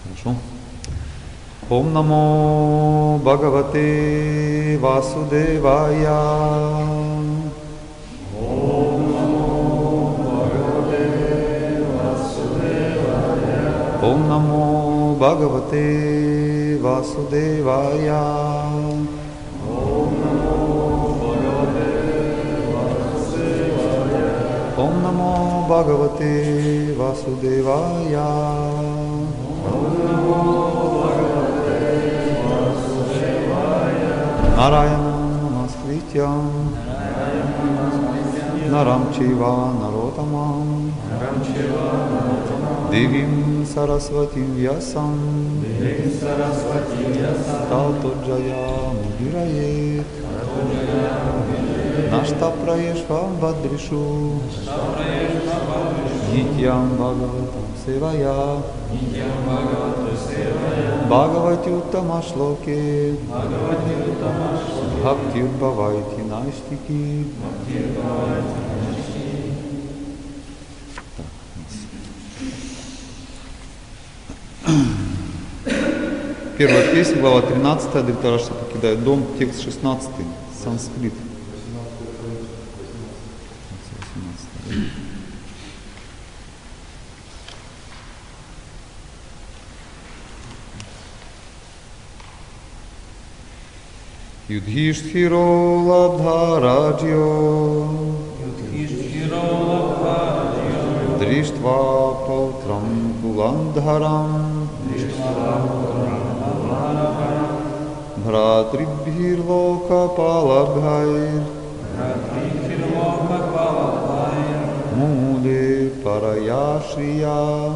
Хорошо. Ом намо Бхагавате Васудевая. Ом намо Бхагавате Васудевая. Ом намо Бхагавате Васудевая. Ом намо Бхагавате Васудевая. Ом намо Бхагавате Васудевая. Нараяна Намаскритям Нарам Чайва Наротамам Девим Сарасватим Вьясам Тато Джая Мудирает Нашта Праешвам Бадришу Нитьям Бхагаватам Севая Бхагавати Уттама Шлоке Бхактир Бхавайти Наштики. Первая песня, глава 13, Дритарашта покидает дом, текст 16, санскрит. Юдхиштхиро лабдха раджьо дриштва паутрам куландхарам бхратрибхир локапалабхайр муде параяшрия.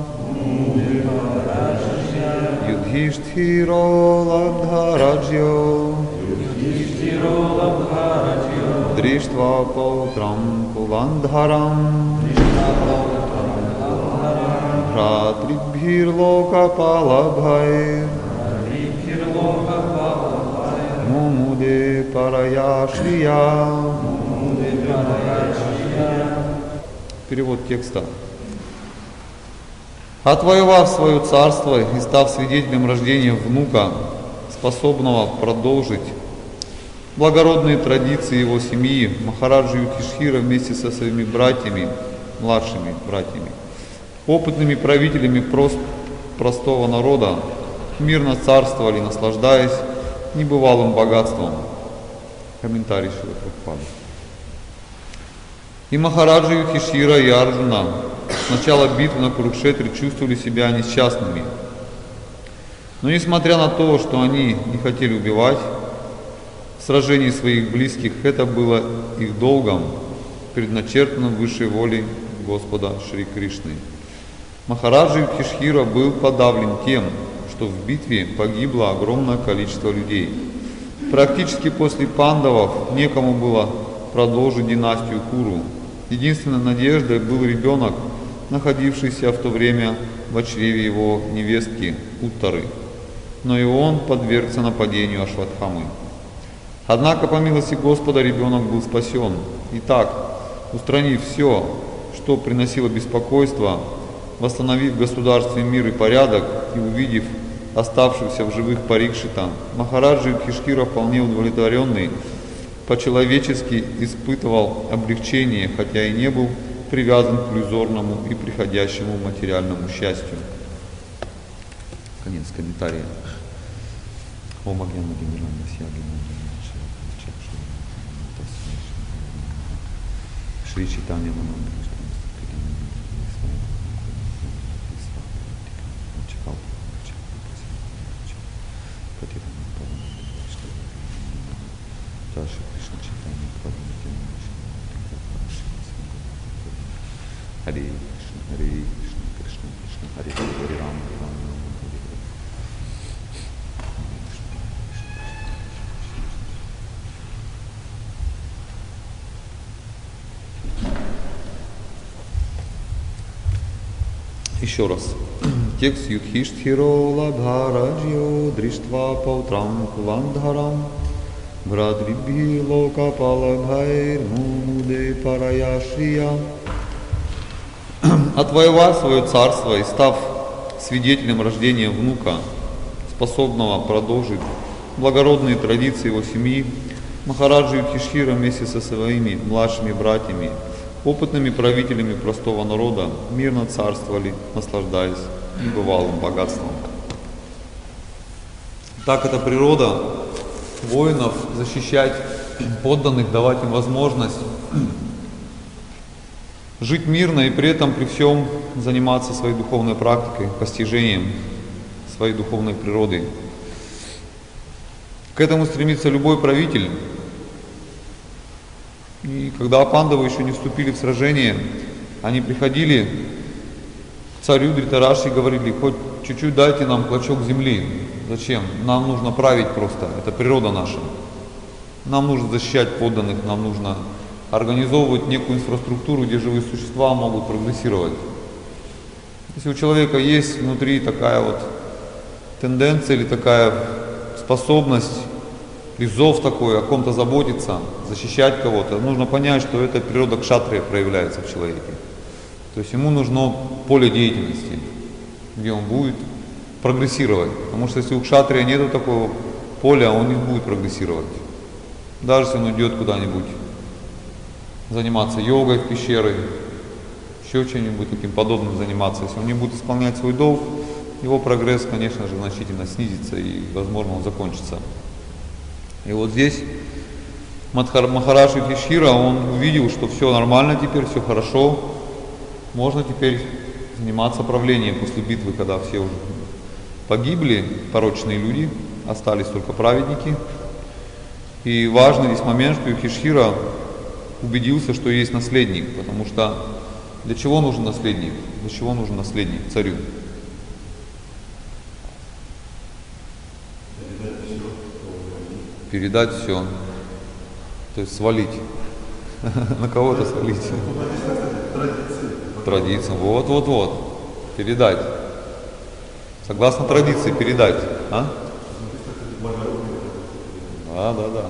Юдхиштхиро лабдха раджьо Дриштва паутрам куландхарам Бхратрибхир локапалабхайр Мумуде параяшрия. Перевод текста. Отвоевав свое царство и став свидетелем рождения внука, способного продолжить благородные традиции его семьи, Махараджа Юдхиштхира вместе со своими братьями, младшими братьями, опытными правителями простого народа, мирно царствовали, наслаждаясь небывалым богатством. Комментарий Шрила Прабхупады. И Махараджа Юдхиштхира, и Арджуна с начала битвы на Курукшетре чувствовали себя несчастными. Но несмотря на то, что они не хотели убивать, в сражении своих близких, это было их долгом, предначертанным высшей волей Господа Шри Кришны. Махараджа Юдхиштхира был подавлен тем, что в битве погибло огромное количество людей. Практически после пандавов некому было продолжить династию Куру. Единственной надеждой был ребенок, находившийся в то время в чреве его невестки Уттары. Но и он подвергся нападению Ашватхамы. Однако, по милости Господа, ребенок был спасен. Итак, устранив все, что приносило беспокойство, восстановив в государстве мир и порядок и увидев оставшегося в живых Парикшита, Махараджа Юдхиштхира, вполне удовлетворенный, по-человечески испытывал облегчение, хотя и не был привязан к иллюзорному и приходящему материальному счастью. Конец комментария. Шри Чайтанья Харе Кришна, Кришна Кришна, Харе Харе Рама, Рама Рама, Харе Харе. Еще раз. Текст Юдхиштхиро лабдха дриштва паутрам куландхарам брадрибхи локапалабхайр муде параяшрия. Отвоевав свое царство и став свидетелем рождения внука, способного продолжить благородные традиции его семьи, Махараджа Юдхиштхира вместе со своими младшими братьями, опытными правителями простого народа, мирно царствовали, наслаждаясь небывалым богатством. Так это природа воинов защищать подданных, давать им возможность жить мирно и при этом при всем заниматься своей духовной практикой, постижением своей духовной природы. К этому стремится любой правитель. И когда пандавы еще не вступили в сражение, они приходили к царю Дритараши и говорили: хоть чуть-чуть дайте нам клочок земли. Зачем? Нам нужно править просто, это природа наша. Нам нужно защищать подданных, нам нужно организовывать некую инфраструктуру, где живые существа могут прогрессировать. Если у человека есть внутри такая вот тенденция или такая способность, или зов такой, о ком-то заботиться, защищать кого-то, нужно понять, что эта природа кшатрия проявляется в человеке. То есть ему нужно поле деятельности, где он будет прогрессировать. Потому что если у кшатрия нет такого поля, он не будет прогрессировать. Даже если он идет куда-нибудь заниматься йогой в пещеры, еще чем-нибудь таким подобным заниматься, если он не будет исполнять свой долг, его прогресс, конечно же, значительно снизится и, возможно, он закончится. И вот здесь Махарадж Юдхиштхира, он увидел, что все нормально теперь, все хорошо, можно теперь заниматься правлением после битвы, когда все уже погибли, порочные люди, остались только праведники. И важный здесь момент, что Юдхиштхира убедился, что есть наследник, потому что для чего нужен наследник? Для чего нужен наследник царю? Передать все, то есть свалить, на кого-то свалить, традициям, вот, передать, согласно традиции передать, а? Да.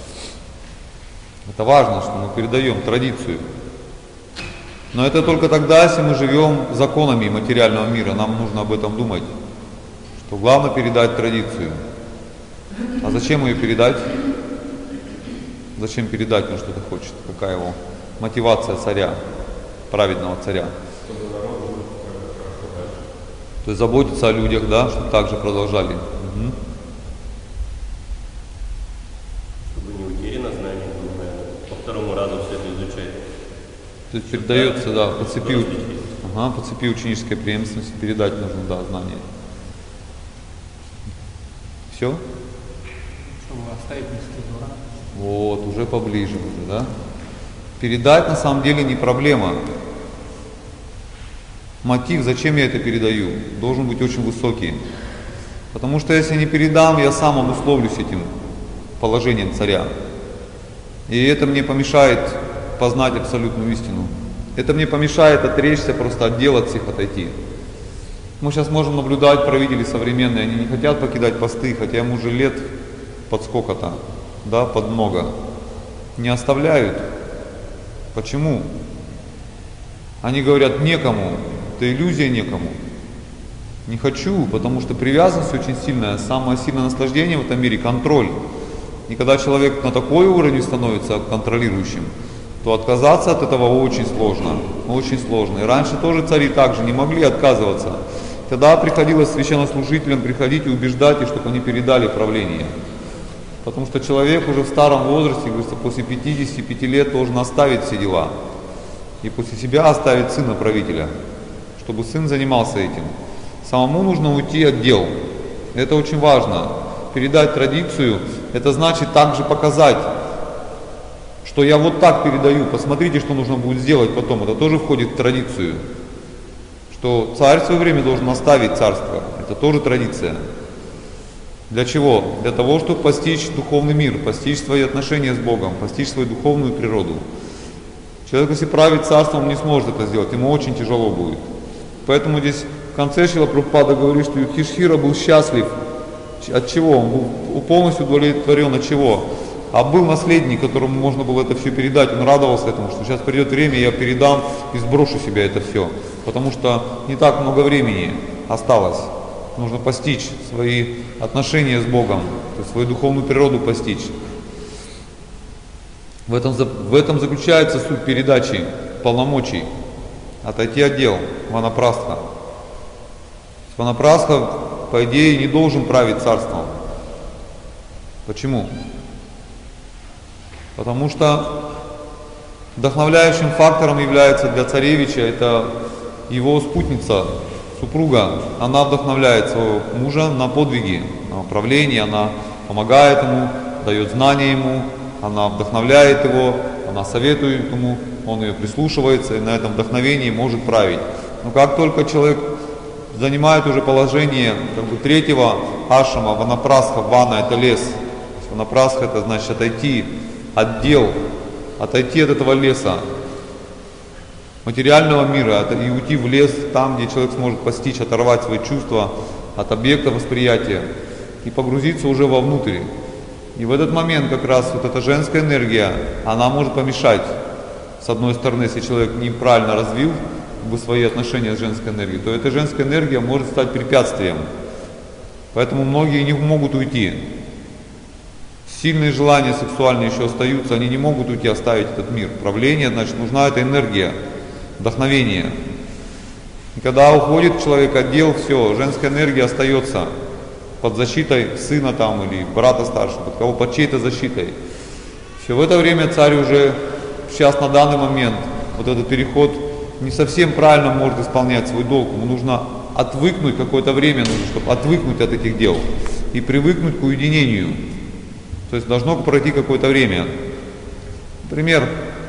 Это важно, что мы передаем традицию. Но это только тогда, если мы живем законами материального мира, нам нужно об этом думать, что главное передать традицию. А зачем ее передать? Зачем передать, он что-то хочет? Какая его мотивация царя, праведного царя? То есть заботиться о людях, да, чтобы так же продолжали. Угу. Чтобы не утеряно знание, по второму разу все это изучать. То есть передается, да, по цепи ученической преемственности передать нужно, да, знание. Все? Оставить место дура. Вот, уже поближе уже, да? Передать на самом деле не проблема. Мотив, зачем я это передаю, должен быть очень высокий. Потому что если не передам, я сам обусловлюсь этим положением царя. И это мне помешает познать абсолютную истину. Это мне помешает отречься, просто отделаться, их отойти. Мы сейчас можем наблюдать правителей современные, они не хотят покидать посты, хотя им уже лет под сколько-то, да, под много. Не оставляют. Почему? Они говорят: некому, это иллюзия, некому. Не хочу, потому что привязанность очень сильная, самое сильное наслаждение в этом мире — контроль. И когда человек на такой уровень становится контролирующим, то отказаться от этого очень сложно, очень сложно. И раньше тоже цари также не могли отказываться. Тогда приходилось священнослужителям приходить и убеждать их, чтобы они передали правление. Потому что человек уже в старом возрасте, говорится, после 55 лет должен оставить все дела. И после себя оставить сына правителя, чтобы сын занимался этим. Самому нужно уйти от дел. Это очень важно. Передать традицию, это значит также показать, что я вот так передаю, посмотрите, что нужно будет сделать потом. Это тоже входит в традицию. Что царь в свое время должен оставить царство. Это тоже традиция. Для чего? Для того, чтобы постичь духовный мир, постичь свои отношения с Богом, постичь свою духовную природу. Человек, если правит царством, не сможет это сделать, ему очень тяжело будет. Поэтому здесь в конце Шрила Прабхупада говорит, что Юдхиштхира был счастлив. От чего? Он был полностью удовлетворен от чего? А был наследник, которому можно было это все передать, он радовался этому, что сейчас придет время, я передам и сброшу себя это все. Потому что не так много времени. осталось. Нужно постичь свои отношения с Богом, то есть свою духовную природу постичь. В этом заключается суть передачи полномочий. Отойти от дел, ванапрастха. Ванапрастха, по идее, не должен править царством. Почему? Потому что вдохновляющим фактором является для царевича это его спутница, супруга. Она вдохновляет своего мужа на подвиги, на правление, она помогает ему, дает знания ему, она вдохновляет его, она советует ему, он ее прислушивается и на этом вдохновении может править. Но как только человек занимает уже положение третьего ашрама, ванапрастха, вана это лес. Ванапрастха это значит отойти от дел, отойти от этого леса, материального мира, и уйти в лес, там, где человек сможет постичь, оторвать свои чувства от объекта восприятия и погрузиться уже вовнутрь. И в этот момент как раз вот эта женская энергия, она может помешать. С одной стороны, если человек неправильно развил свои отношения с женской энергией, то эта женская энергия может стать препятствием. Поэтому многие не могут уйти. Сильные желания сексуальные еще остаются, они не могут уйти, оставить этот мир. Правление, значит, нужна эта энергия, вдохновение. И когда уходит человек от дел, все, женская энергия остается под защитой сына там или брата старшего, под чьей-то защитой. Все, в это время царь уже сейчас на данный момент, вот этот переход не совсем правильно может исполнять свой долг. Ему нужно отвыкнуть какое-то время, чтобы отвыкнуть от этих дел и привыкнуть к уединению. То есть должно пройти какое-то время. Например,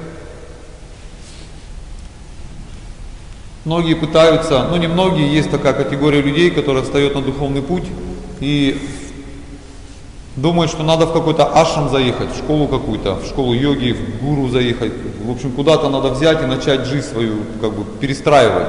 многие пытаются, не многие, есть такая категория людей, которая встает на духовный путь и думают, что надо в какой-то ашрам заехать, в школу какую-то, в школу йоги, в гуру заехать. В общем, куда-то надо взять и начать жизнь свою перестраивать.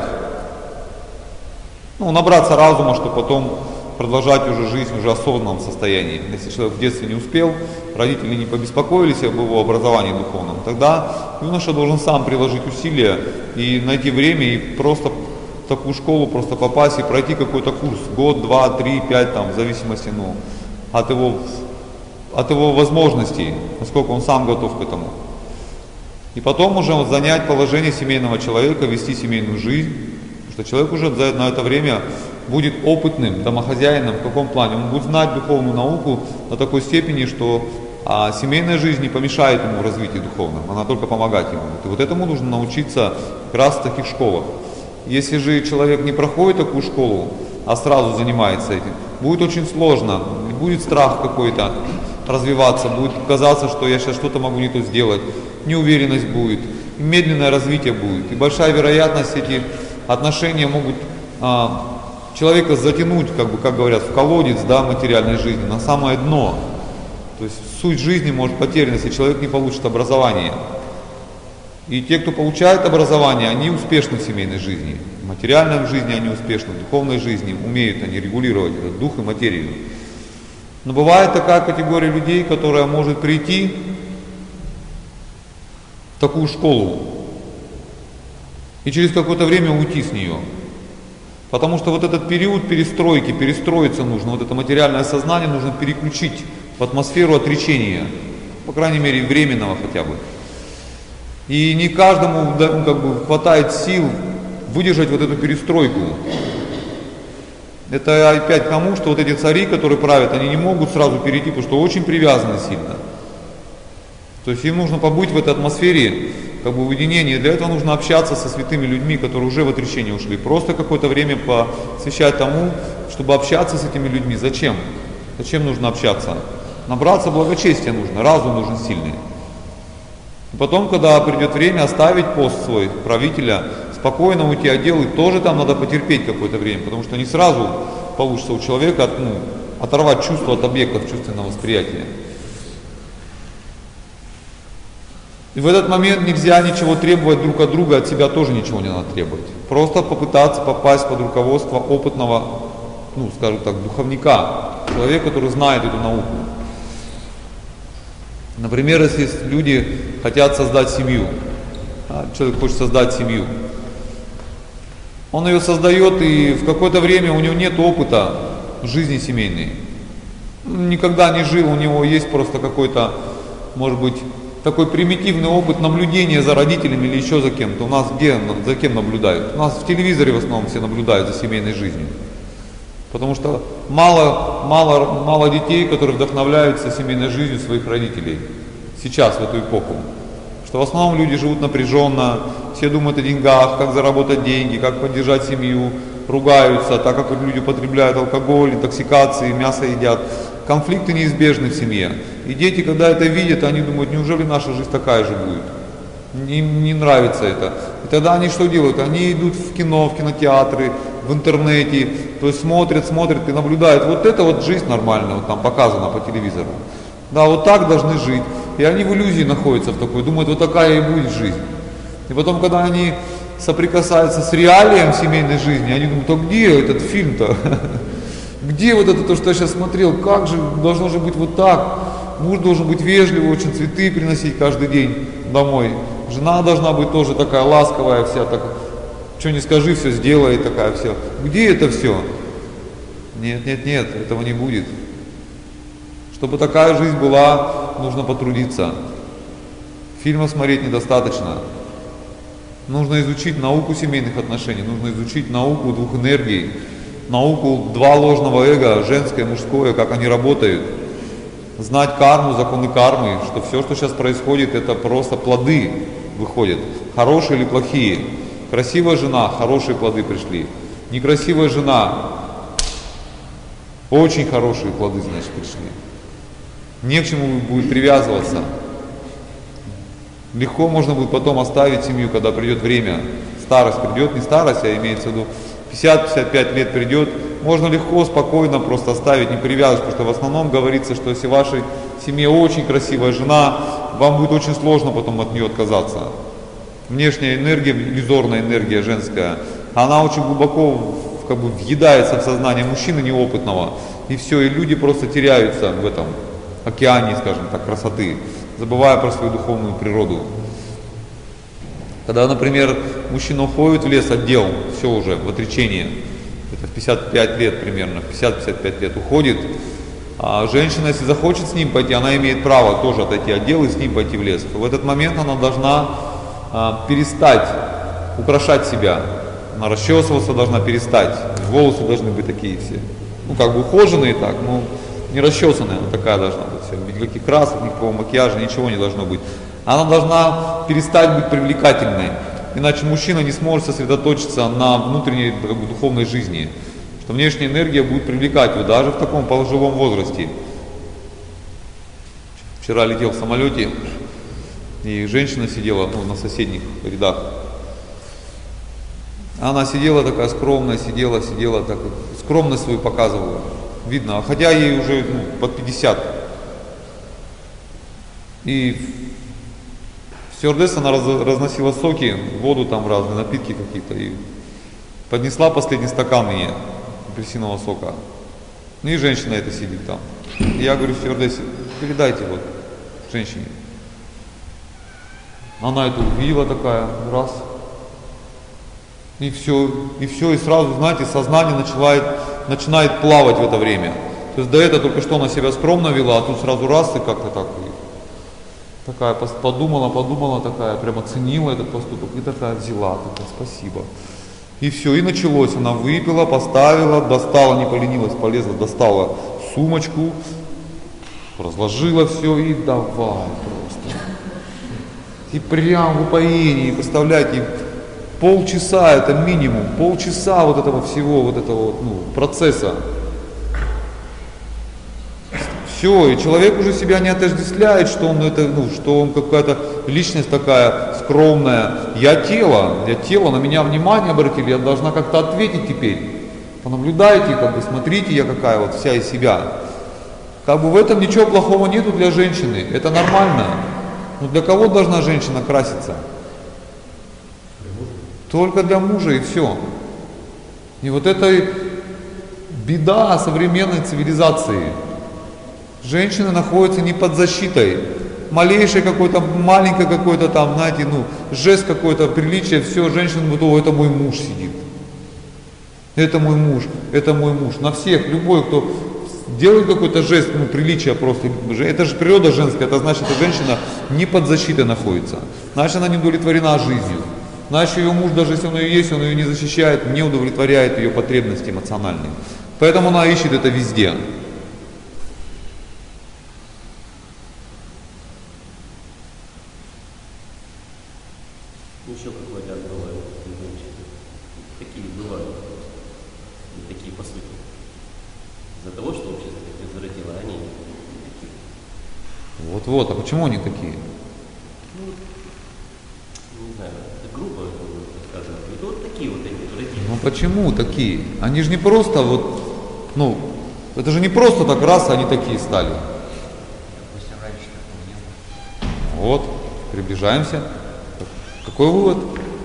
Набраться разума, чтобы потом продолжать уже жизнь уже в осознанном состоянии. Если человек в детстве не успел, родители не побеспокоились об его образовании духовном, тогда юноша должен сам приложить усилия и найти время и просто в такую школу просто попасть и пройти какой-то курс, год, 2, 3, 5, в зависимости от его возможностей, насколько он сам готов к этому. И потом уже занять положение семейного человека, вести семейную жизнь, потому что человек уже на это время будет опытным домохозяином. В каком плане? Он будет знать духовную науку до такой степени, что семейная жизнь не помешает ему в развитии духовном, она только помогает ему. И вот этому нужно научиться как раз в таких школах. Если же человек не проходит такую школу, а сразу занимается этим, будет очень сложно, будет страх какой-то развиваться, будет казаться, что я сейчас что-то могу не то сделать, неуверенность будет, и медленное развитие будет. И большая вероятность эти отношения могут человека затянуть, как говорят, в колодец материальной жизни, на самое дно. То есть суть жизни может потеряна, если человек не получит образование. И те, кто получает образование, они успешны в семейной жизни. В материальной жизни они успешны, в духовной жизни умеют они регулировать этот дух и материю. Но бывает такая категория людей, которая может прийти в такую школу и через какое-то время уйти с нее. Потому что вот этот период перестройки, перестроиться нужно, вот это материальное сознание нужно переключить в атмосферу отречения, по крайней мере временного хотя бы. И не каждому хватает сил выдержать вот эту перестройку. Это опять к тому, что вот эти цари, которые правят, они не могут сразу перейти, потому что очень привязаны сильно. То есть им нужно побыть в этой атмосфере, в уединении. Для этого нужно общаться со святыми людьми, которые уже в отречение ушли. Просто какое-то время посвящать тому, чтобы общаться с этими людьми. Зачем? Зачем нужно общаться? Набраться благочестия нужно, разум нужен сильный. И потом, когда придет время, оставить пост свой правителя, спокойно уйти от дел, и тоже там надо потерпеть какое-то время, потому что не сразу получится у человека оторвать чувство от объектов чувственного восприятия. И в этот момент нельзя ничего требовать друг от друга, от себя тоже ничего не надо требовать. Просто попытаться попасть под руководство опытного, духовника, человека, который знает эту науку. Например, если люди хотят создать семью, человек хочет создать семью, Он ее создает, и в какое-то время у него нет опыта жизни семейной. Никогда не жил, у него есть просто какой-то, может быть, такой примитивный опыт наблюдения за родителями или еще за кем-то. У нас где за кем наблюдают? У нас в телевизоре в основном все наблюдают за семейной жизнью. Потому что мало детей, которые вдохновляются семейной жизнью своих родителей. Сейчас, в эту эпоху. Что в основном люди живут напряженно, все думают о деньгах, как заработать деньги, как поддержать семью, ругаются, так как люди употребляют алкоголь, интоксикации, мясо едят. Конфликты неизбежны в семье. И дети, когда это видят, они думают, неужели наша жизнь такая же будет? Им не нравится это. И тогда они что делают? Они идут в кино, в кинотеатры, в интернете, то есть смотрят и наблюдают. Вот это вот жизнь нормальная, вот там показана по телевизору. Да, вот так должны жить. И они в иллюзии находятся в такой, думают, вот такая и будет жизнь. И потом, когда они соприкасаются с реалием семейной жизни, они думают, а где этот фильм-то? Где вот это то, что я сейчас смотрел? Как же должно же быть вот так? Муж должен быть вежливый, очень цветы приносить каждый день домой. Жена должна быть тоже такая ласковая вся, так, что не скажи, все сделает такая вся. Где это все? Нет, этого не будет. Чтобы такая жизнь была, нужно потрудиться. Фильмов смотреть недостаточно. Нужно изучить науку семейных отношений, нужно изучить науку двух энергий, науку два ложного эго, женское, мужское, как они работают. Знать карму, законы кармы, что все, что сейчас происходит, это просто плоды выходят, хорошие или плохие. Красивая жена, хорошие плоды пришли. Некрасивая жена, очень хорошие плоды, значит, пришли. Не к чему будет привязываться. Легко можно будет потом оставить семью, когда придет время. Старость придет, не старость, а имеется в виду 50-55 лет придет. Можно легко, спокойно просто оставить, не привязываться, потому что в основном говорится, что если в вашей семье очень красивая жена, вам будет очень сложно потом от нее отказаться. Внешняя энергия, иллюзорная энергия женская, она очень глубоко как бы въедается в сознание мужчины неопытного. И все, и люди просто теряются в этом океане, скажем так, красоты, забывая про свою духовную природу. Когда, например, мужчина уходит в лес от дел, все уже, в отречение, это в 55 лет примерно, 50-55 лет уходит, а женщина, если захочет с ним пойти, она имеет право тоже отойти от дел и с ним пойти в лес. В этот момент она должна перестать украшать себя, она расчесываться должна перестать, волосы должны быть такие все, ну как бы ухоженные так, но не расчесанная, она такая должна быть вся, никаких красок, никакого макияжа, ничего не должно быть. Она должна перестать быть привлекательной, иначе мужчина не сможет сосредоточиться на внутренней как бы, духовной жизни, что внешняя энергия будет привлекать его даже в таком пожилом возрасте. Вчера летел в самолете, и женщина сидела на соседних рядах. Она сидела такая скромная, сидела, так, скромность свою показывала, видно, хотя ей уже под 50. И стюардесса, она разносила соки, воду там разные, напитки какие-то, и поднесла последний стакан мне апельсинового сока. Ну и женщина эта сидит там. И я говорю стюардессе, передайте вот женщине. Она это увидела такая, раз. И все, и сразу, знаете, сознание начинает плавать в это время. То есть до этого только что она себя скромно вела, а тут сразу раз и как-то так. Такая подумала такая, прям оценила этот поступок и такая взяла, такая, спасибо. И все, и началось. Она выпила, поставила, достала, не поленилась, полезла, достала сумочку, разложила все и давай просто. И прям в упоении, представляете, полчаса это минимум, полчаса вот этого всего, вот этого процесса. Все, и человек уже себя не отождествляет, что он что он какая-то личность такая скромная. Я тело, на меня внимание обратили, я должна как-то ответить теперь. Понаблюдайте, как бы смотрите, я какая вот вся из себя. Как бы в этом ничего плохого нету для женщины, это нормально. Но для кого должна женщина краситься? Только для мужа и все. И вот это беда современной цивилизации. Женщины находятся не под защитой. Малейшее какое-то, маленькое какое-то там, знаете, жест какой-то, приличие, все, женщина думает, о, это мой муж сидит. Это мой муж, это мой муж. На всех, любой, кто делает какой-то жест, ну, приличия просто. Это же природа женская, это значит, что женщина не под защитой находится. Значит, она не удовлетворена жизнью. Значит, ее муж, даже если он ее есть, он ее не защищает, не удовлетворяет ее потребности эмоциональные. Поэтому она ищет это везде. Еще какой ряд бывает женщины. Такие бывают. И такие по сути. Из-за того, что общество их извратило, они такие. Вот-вот, а почему они такие? Ну, не знаю, это грубо сказано. Это вот такие вот эти родители. Ну почему такие? Они же не просто вот, ну, это же не просто так раз они такие стали. Допустим, раньше такого не было. Вот, приближаемся. Какой вывод?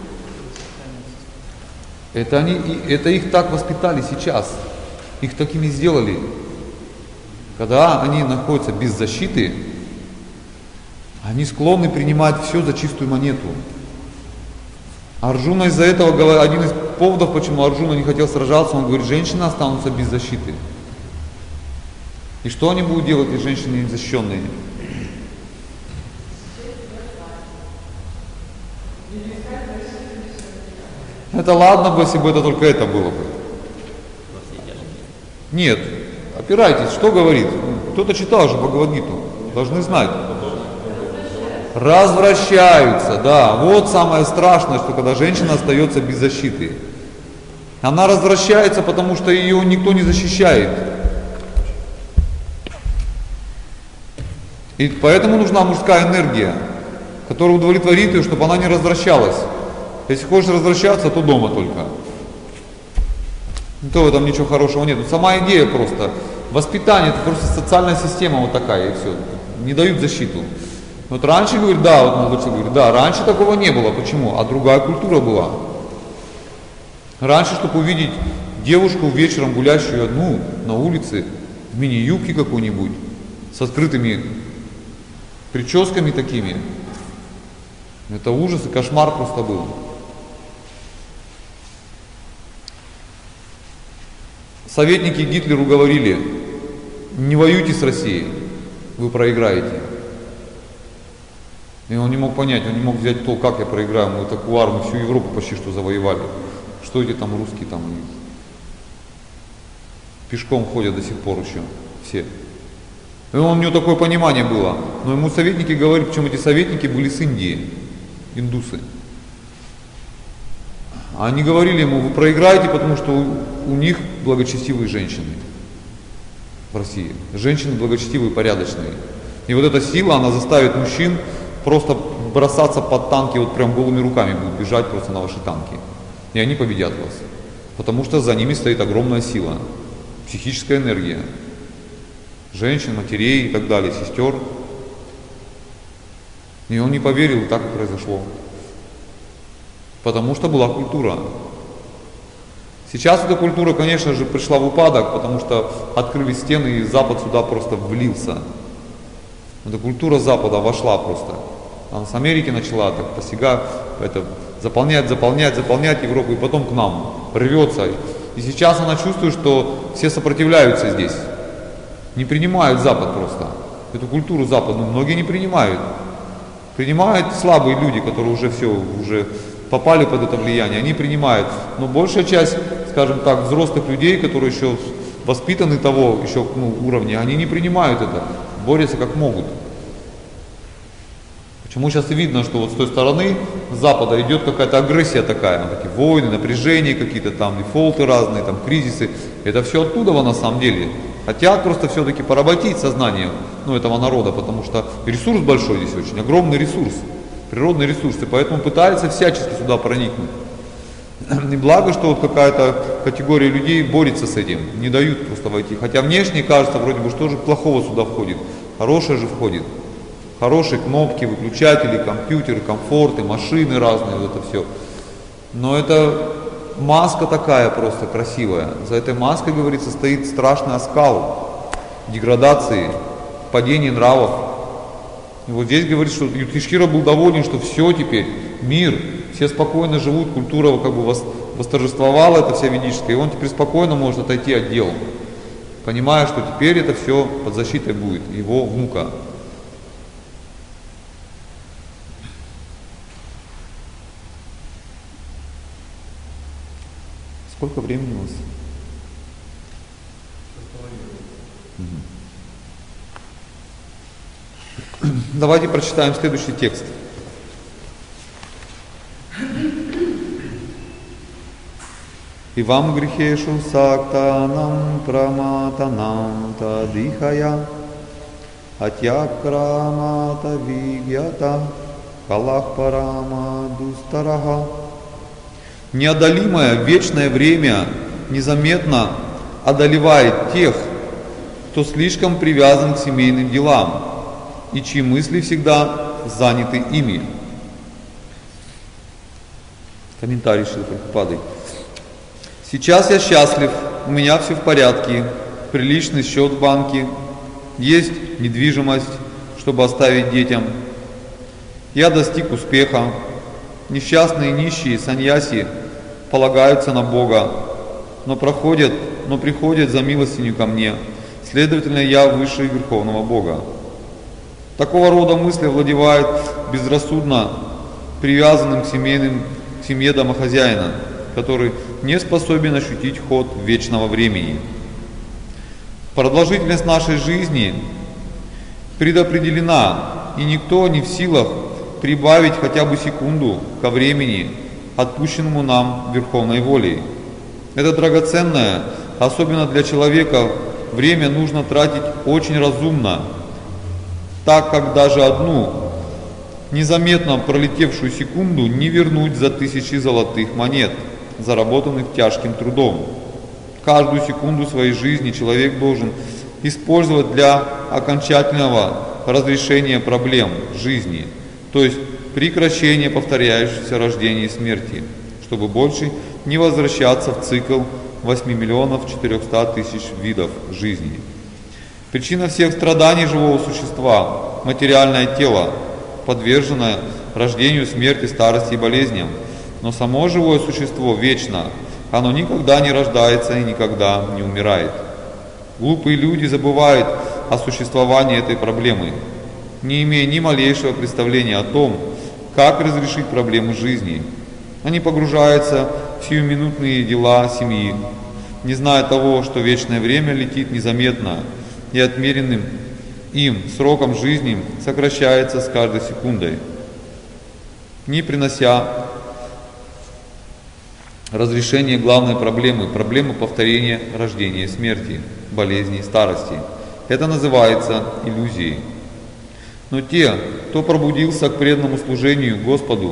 Это их так воспитали сейчас. Их такими сделали. Когда они находятся без защиты, они склонны принимать все за чистую монету. Арджуна из-за этого, один из поводов, почему Арджуна не хотел сражаться, он говорит, женщины останутся без защиты. И что они будут делать, эти женщины незащищенные? Это ладно бы, если бы это только это было бы. Нет, опирайтесь, что говорит? Кто-то читал же Бхагавад-гиту, должны знать. Развращаются, да. Вот самое страшное, что когда женщина остается без защиты. Она развращается, потому что ее никто не защищает. И поэтому нужна мужская энергия, которая удовлетворит ее, чтобы она не развращалась. Если хочешь развращаться, то дома только. То в этом ничего хорошего нет. Сама идея просто. Воспитание, это просто социальная система вот такая, и все. Не дают защиту. Вот раньше, говорит, да, вот молодцы говорит, да, раньше такого не было. Почему? А другая культура была. Раньше, чтобы увидеть девушку вечером гулящую одну на улице, в мини-юбке какой-нибудь, с открытыми прическами такими, это ужас и кошмар просто был. Советники Гитлеру говорили, не воюйте с Россией, вы проиграете. И он не мог понять, он не мог взять то, как я проиграю, мы такую армию, всю Европу почти что завоевали. Что эти там русские там пешком ходят до сих пор еще все. И у него такое понимание было. Но ему советники говорили, причем эти советники были с Индии, индусы. Они говорили ему, вы проиграете, потому что у них благочестивые женщины в России. Женщины благочестивые, порядочные. И вот эта сила, она заставит мужчин просто бросаться под танки, вот прям голыми руками будут бежать просто на ваши танки. И они победят вас. Потому что за ними стоит огромная сила, психическая энергия. Женщин, матерей и так далее, сестер. И он не поверил, и так и произошло. Потому что была культура. Сейчас эта культура, конечно же, пришла в упадок, потому что открылись стены, и Запад сюда просто влился. Эта культура Запада вошла просто. Она с Америки начала так заполнять Европу, и потом к нам рвется. И сейчас она чувствует, что все сопротивляются здесь. Не принимают Запад просто. Эту культуру западную многие не принимают. Принимают слабые люди, которые уже попали под это влияние, они принимают. Но большая часть, скажем так, взрослых людей, которые еще воспитаны того еще уровня, они не принимают это, борются как могут. Почему сейчас и видно, что вот с той стороны с Запада идет какая-то агрессия такая, такие войны, напряжения какие-то там, дефолты разные, там кризисы. Это все оттуда на самом деле. Хотят просто все-таки поработить сознание этого народа, потому что ресурс большой здесь очень, огромный ресурс, природные ресурсы, поэтому пытаются всячески сюда проникнуть. И благо, что вот какая-то категория людей борется с этим, не дают просто войти. Хотя внешне кажется, вроде бы, что же плохого сюда входит, хорошее же входит. Хорошие кнопки, выключатели, компьютеры, комфорты, машины разные, вот это все. Но это маска такая просто красивая. За этой маской, говорится, стоит страшный оскал деградации, падения нравов. И вот здесь говорит, что Юдхиштхира был доволен, что все теперь, мир, все спокойно живут, культура как бы восторжествовала эта вся ведическая, и он теперь спокойно может отойти от дел, понимая, что теперь это все под защитой будет его внука. Сколько времени у вас? Давайте прочитаем следующий текст. Ивам грехешу сактанам праматанам тадихая атьякрамата вигьята калах парама дустарага. Неодолимое вечное время незаметно одолевает тех, кто слишком привязан к семейным делам и чьи мысли всегда заняты ими. Комментарий Шрилы Прабхупады. Сейчас я счастлив, у меня все в порядке, приличный счет в банке, есть недвижимость, чтобы оставить детям. Я достиг успеха. Несчастные нищие саньяси полагаются на Бога, но приходят за милостыню ко мне. Следовательно, я выше Верховного Бога. Такого рода мысли овладевают безрассудно привязанным к семье домохозяина, который не способен ощутить ход вечного времени. Продолжительность нашей жизни предопределена, и никто не в силах прибавить хотя бы секунду ко времени, отпущенному нам Верховной волей. Это драгоценное, особенно для человека, время нужно тратить очень разумно, так как даже одну незаметно пролетевшую секунду не вернуть за тысячи золотых монет, заработанных тяжким трудом. Каждую секунду своей жизни человек должен использовать для окончательного разрешения проблем жизни, то есть прекращения повторяющихся рождения и смерти, чтобы больше не возвращаться в цикл 8 миллионов 400 тысяч видов жизни. Причина всех страданий живого существа – материальное тело, подверженное рождению, смерти, старости и болезням. Но само живое существо вечно, оно никогда не рождается и никогда не умирает. Глупые люди забывают о существовании этой проблемы, не имея ни малейшего представления о том, как разрешить проблему жизни. Они погружаются в сиюминутные дела семьи, не зная того, что вечное время летит незаметно, и отмеренным им сроком жизни сокращается с каждой секундой, не принося разрешения главной проблемы повторения рождения и смерти, болезни и старости. Это называется иллюзией. Но те, кто пробудился к преданному служению Господу,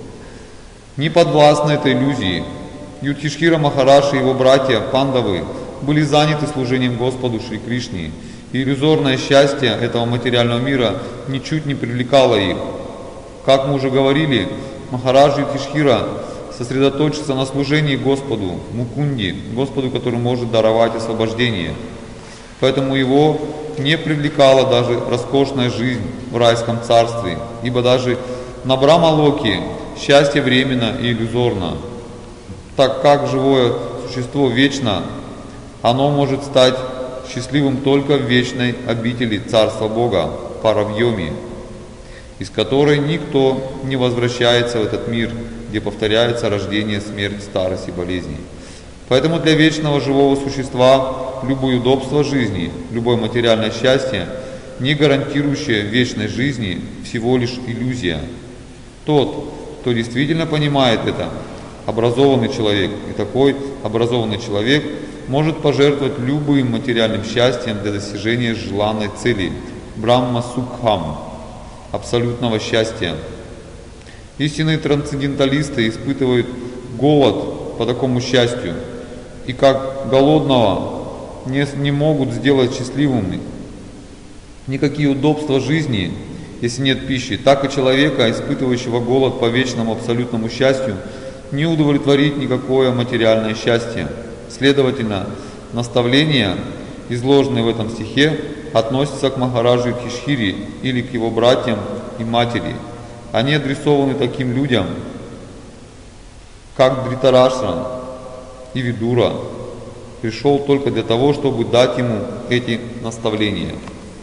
не подвластны этой иллюзии. Юдхишхира Махарадж и его братья Пандавы были заняты служением Господу Шри Кришне, и иллюзорное счастье этого материального мира ничуть не привлекало их. Как мы уже говорили, Махарадж Юдхишхира сосредоточился на служении Господу, Мукунди, Господу, который может даровать освобождение. Поэтому его не привлекала даже роскошная жизнь в райском царстве, ибо даже на Брахма-локе счастье временно и иллюзорно. Так как живое существо вечно, оно может стать счастливым только в вечной обители Царства Бога, Паравьоми, из которой никто не возвращается в этот мир, где повторяется рождение, смерть, старость и болезни. Поэтому для вечного живого существа любое удобство жизни, любое материальное счастье, не гарантирующее вечной жизни, всего лишь иллюзия. Тот, кто действительно понимает это, образованный человек, и такой образованный человек может пожертвовать любым материальным счастьем для достижения желанной цели Брахма-сукхам, абсолютного счастья. Истинные трансценденталисты испытывают голод по такому счастью, и как голодного не могут сделать счастливым никакие удобства жизни, если нет пищи, так и человека, испытывающего голод по вечному абсолютному счастью, не удовлетворит никакое материальное счастье. Следовательно, наставления, изложенные в этом стихе, относятся к Махараджу Юдхишхире или к его братьям и матери. Они адресованы таким людям, как Дритарашра и Видура пришел только для того, чтобы дать ему эти наставления.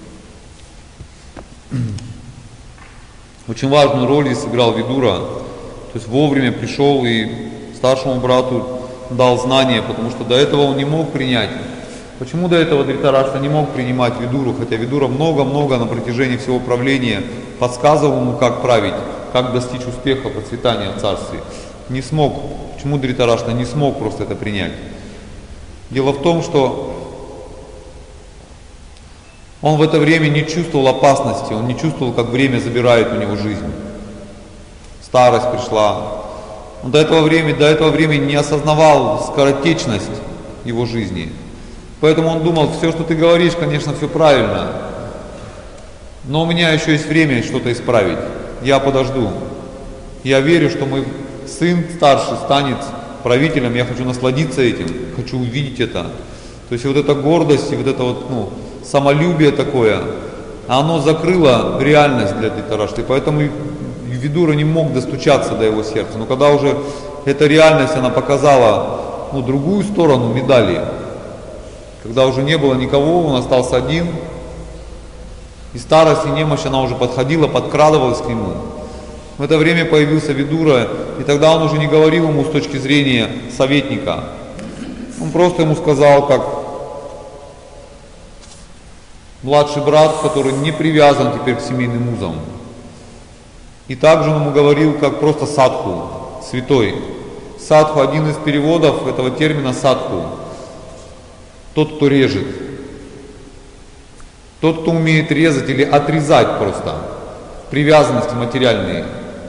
Очень важную роль здесь сыграл Видура, то есть вовремя пришел и старшему брату дал знания, потому что до этого он не мог принять. Почему до этого Дритарашра не мог принимать Видуру, хотя Видура много-много на протяжении всего правления подсказывал ему, как править, как достичь успеха, процветания в царстве. Не смог. Почему Дритарашра не смог просто это принять? Дело в том, что он в это время не чувствовал опасности, он не чувствовал, как время забирает у него жизнь. Старость пришла. Он до этого времени не осознавал скоротечность его жизни. Поэтому он думал, все, что ты говоришь, конечно, все правильно. Но у меня еще есть время что-то исправить. Я подожду. Я верю, что мой сын старший станет правителем, я хочу насладиться этим, хочу увидеть это. То есть вот эта гордость и вот это вот, самолюбие такое, оно закрыло реальность для Дритараштры, поэтому Видура не мог достучаться до его сердца. Но когда уже эта реальность, она показала другую сторону медали, когда уже не было никого, он остался один, и старость, и немощь, она уже подходила, подкрадывалась к нему. В это время появился Видура, и тогда он уже не говорил ему с точки зрения советника. Он просто ему сказал, как младший брат, который не привязан теперь к семейным узам. И также он ему говорил, как просто садху, святой. Садху, один из переводов этого термина садху. Тот, кто режет. Тот, кто умеет резать или отрезать просто привязанности материальные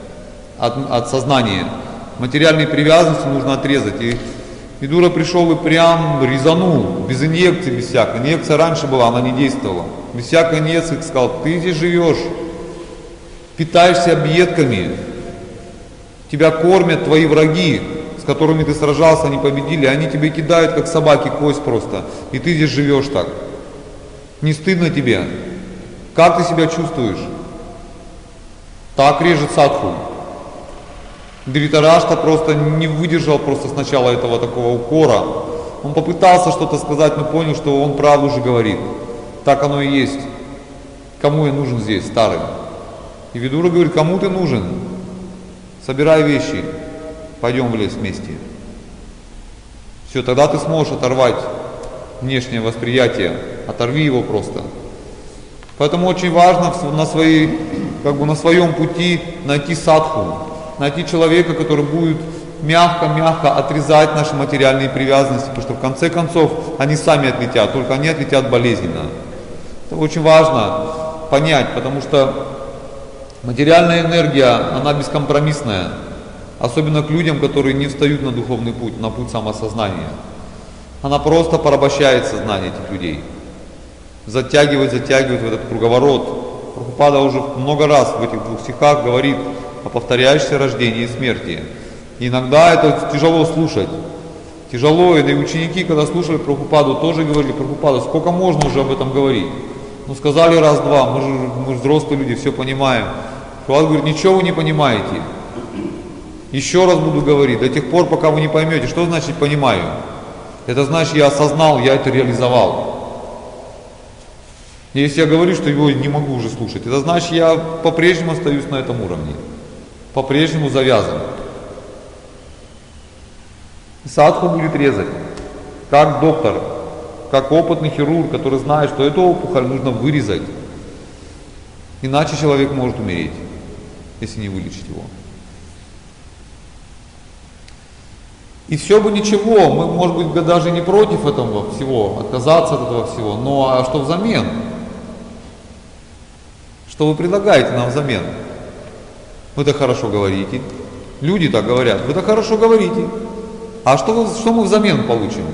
от сознания. Материальные привязанности нужно отрезать. И Видура пришел и прям резанул, без инъекции, без всякой. Инъекция раньше была, она не действовала. Без всякой инъекции сказал, ты здесь живешь, питаешься объедками, тебя кормят твои враги, с которыми ты сражался, они победили, они тебе кидают, как собаки, кость просто. И ты здесь живешь так. Не стыдно тебе? Как ты себя чувствуешь? Так режет садху. Дритарашта просто не выдержал просто сначала этого такого укора. Он попытался что-то сказать, но понял, что он правду же говорит. Так оно и есть. Кому я нужен здесь, старый? И Видура говорит, кому ты нужен? Собирай вещи, пойдем в лес вместе. Все, тогда ты сможешь оторвать внешнее восприятие, оторви его просто. Поэтому очень важно на своем пути найти садху, найти человека, который будет мягко-мягко отрезать наши материальные привязанности, потому что в конце концов они сами отлетят, только они отлетят болезненно. Это очень важно понять, потому что материальная энергия, она бескомпромиссная, особенно к людям, которые не встают на духовный путь, на путь самосознания. Она просто порабощает сознание этих людей, затягивает в этот круговорот. Прабхупада уже много раз в этих 2 стихах говорит о повторяющемся рождении и смерти. И иногда это тяжело слушать. Тяжело, и ученики, когда слушали Прабхупаду, тоже говорили, Прабхупада, сколько можно уже об этом говорить? Сказали раз-два, мы же взрослые люди, все понимаем. Прабхупада говорит, ничего вы не понимаете. Еще раз буду говорить, до тех пор, пока вы не поймете, что значит понимаю. Это значит, я осознал, я это реализовал. Если я говорю, что его не могу уже слушать, это значит, я по-прежнему остаюсь на этом уровне. По-прежнему завязан. Садху будет резать, как доктор, как опытный хирург, который знает, что эту опухоль нужно вырезать. Иначе человек может умереть, если не вылечить его. И все бы ничего, мы, может быть, даже не против этого всего, отказаться от этого всего, но а что взамен? Что вы предлагаете нам взамен? Вы так хорошо говорите, люди так говорят, вы так хорошо говорите, а что мы взамен получим?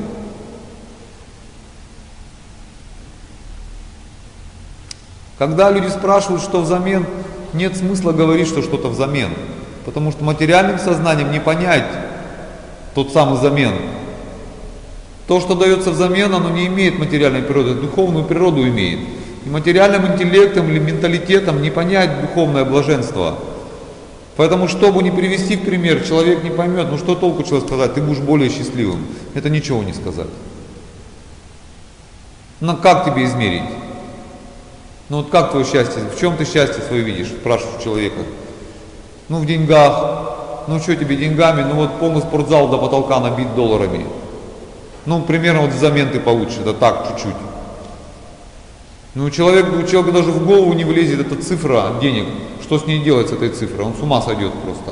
Когда люди спрашивают, что взамен, нет смысла говорить, что что-то взамен, потому что материальным сознанием не понять тот самый замен. То, что дается взамен, оно не имеет материальной природы, духовную природу имеет. И материальным интеллектом или менталитетом не понять духовное блаженство. Поэтому, чтобы не привести в пример, человек не поймет, ну что толку человеку сказать, ты будешь более счастливым. Это ничего не сказать. Ну как тебе измерить? Ну вот как твое счастье, в чем ты счастье свое видишь, спрашиваешь человека. Ну в деньгах, ну что тебе деньгами, ну вот полный спортзал до потолка набит долларами. Ну примерно вот взамен ты получишь, это так чуть-чуть. Ну у человека даже в голову не влезет эта цифра денег, что с ней делать с этой цифрой, он с ума сойдет просто.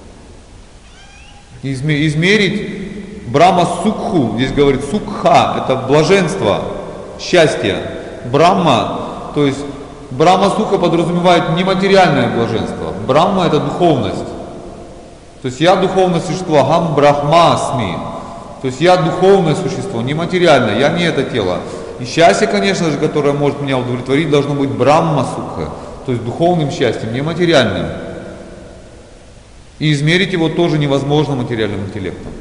Измерить Брахма Сукху, здесь говорит Сукха, это блаженство, счастье. Брахма, то есть Брахма Сукха подразумевает нематериальное блаженство, Брахма это духовность. То есть я духовное существо, Ахам Брахмасми, то есть я духовное существо, нематериальное, я не это тело. И счастье, конечно же, которое может меня удовлетворить, должно быть Брахма Сукха, то есть духовным счастьем, не материальным. И измерить его тоже невозможно материальным интеллектом.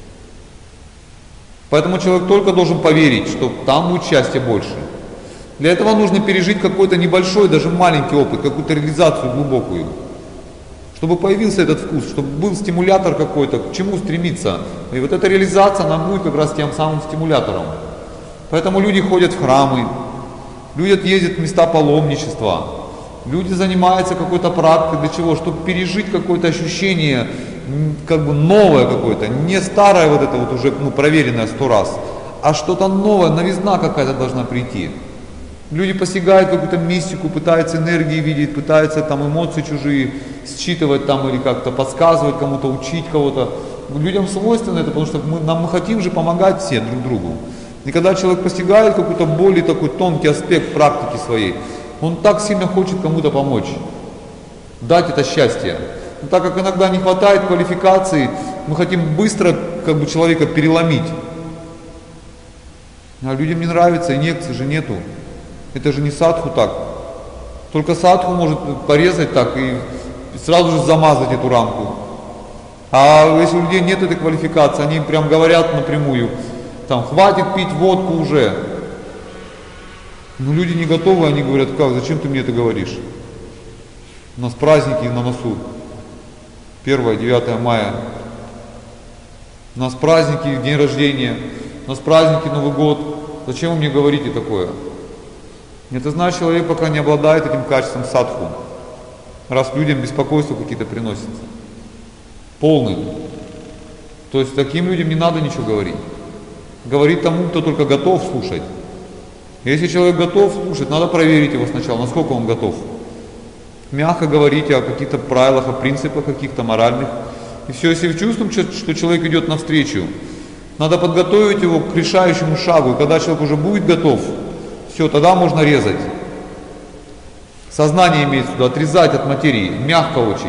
Поэтому человек только должен поверить, что там будет счастье больше. Для этого нужно пережить какой-то небольшой, даже маленький опыт, какую-то реализацию глубокую. Чтобы появился этот вкус, чтобы был стимулятор какой-то, к чему стремиться. И вот эта реализация, она будет как раз тем самым стимулятором. Поэтому люди ходят в храмы, люди ездят в места паломничества, люди занимаются какой-то практикой, для чего? Чтобы пережить какое-то ощущение, как бы новое какое-то, не старое вот это вот уже проверенное 100 раз, а что-то новое, новизна какая-то должна прийти. Люди постигают какую-то мистику, пытаются энергии видеть, пытаются там эмоции чужие считывать там или как-то подсказывать кому-то, учить кого-то. Людям свойственно это, потому что мы хотим же помогать все друг другу. И когда человек постигает какой-то более такой тонкий аспект практики своей, он так сильно хочет кому-то помочь, дать это счастье. Но так как иногда не хватает квалификации, мы хотим быстро как бы человека переломить. А людям не нравится, инъекций же нету. Это же не садху так. Только садху может порезать так и сразу же замазать эту рамку. А если у людей нет этой квалификации, они прям говорят напрямую, там, хватит пить водку уже. Но люди не готовы, они говорят, как, зачем ты мне это говоришь? У нас праздники на носу. 1-9 мая. У нас праздники, день рождения. У нас праздники, Новый год. Зачем вы мне говорите такое? Это значит, человек пока не обладает этим качеством садху. Раз людям беспокойство какие-то приносятся. Полным. То есть таким людям не надо ничего говорить. Говорить тому, кто только готов слушать. Если человек готов слушать, надо проверить его сначала, насколько он готов. Мягко говорить о каких-то правилах, о принципах каких-то моральных. И все, если вы чувствуете, что человек идет навстречу, надо подготовить его к решающему шагу. И когда человек уже будет готов, все, тогда можно резать. Сознание имеется в виду, отрезать от материи, мягко очень.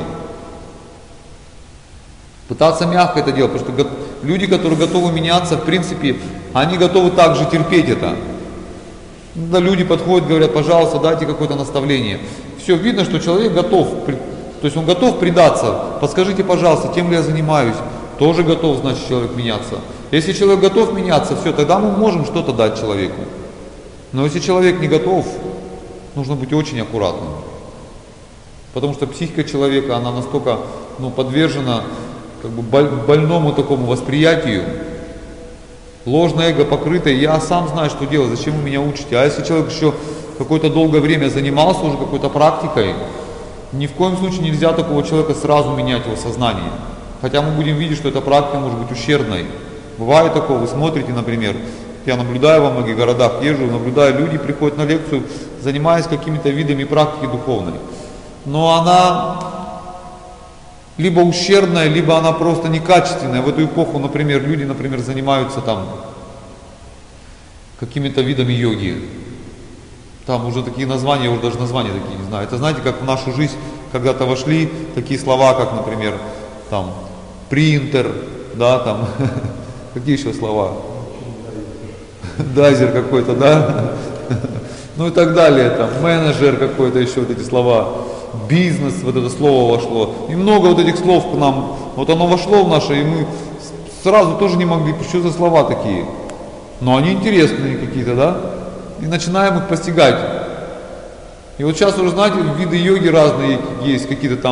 Пытаться мягко это делать, потому что люди, которые готовы меняться, в принципе, они готовы также терпеть это. Когда люди подходят, говорят, пожалуйста, дайте какое-то наставление. Все, видно, что человек готов, то есть он готов предаться. Подскажите, пожалуйста, тем ли я занимаюсь, тоже готов, значит, человек меняться. Если человек готов меняться, все, тогда мы можем что-то дать человеку. Но если человек не готов, нужно быть очень аккуратным. Потому что психика человека, она настолько подвержена как бы больному такому восприятию. Ложное эго покрытое, я сам знаю, что делать, зачем вы меня учите. А если человек еще какое-то долгое время занимался уже какой-то практикой, ни в коем случае нельзя такого человека сразу менять его сознание. Хотя мы будем видеть, что эта практика может быть ущербной. Бывает такое, вы смотрите, например, я наблюдаю во многих городах, езжу, наблюдаю, люди приходят на лекцию, занимаясь какими-то видами практики духовной. Но она либо ущербная, либо она просто некачественная. В эту эпоху, например, люди, например, занимаются там какими-то видами йоги. Там уже такие названия, я уже даже названия такие не знаю. Это знаете, как в нашу жизнь когда-то вошли такие слова, как, например, там, принтер, да, там, какие еще слова? Дайзер какой-то, да? Ну и так далее, там, менеджер какой-то, еще вот эти слова. Бизнес, вот это слово вошло. И много вот этих слов к нам, вот оно вошло в наше, и мы сразу тоже не могли, что за слова такие. Но они интересные какие-то, да? И начинаем их постигать. И вот сейчас уже, знаете, виды йоги разные есть, какие-то там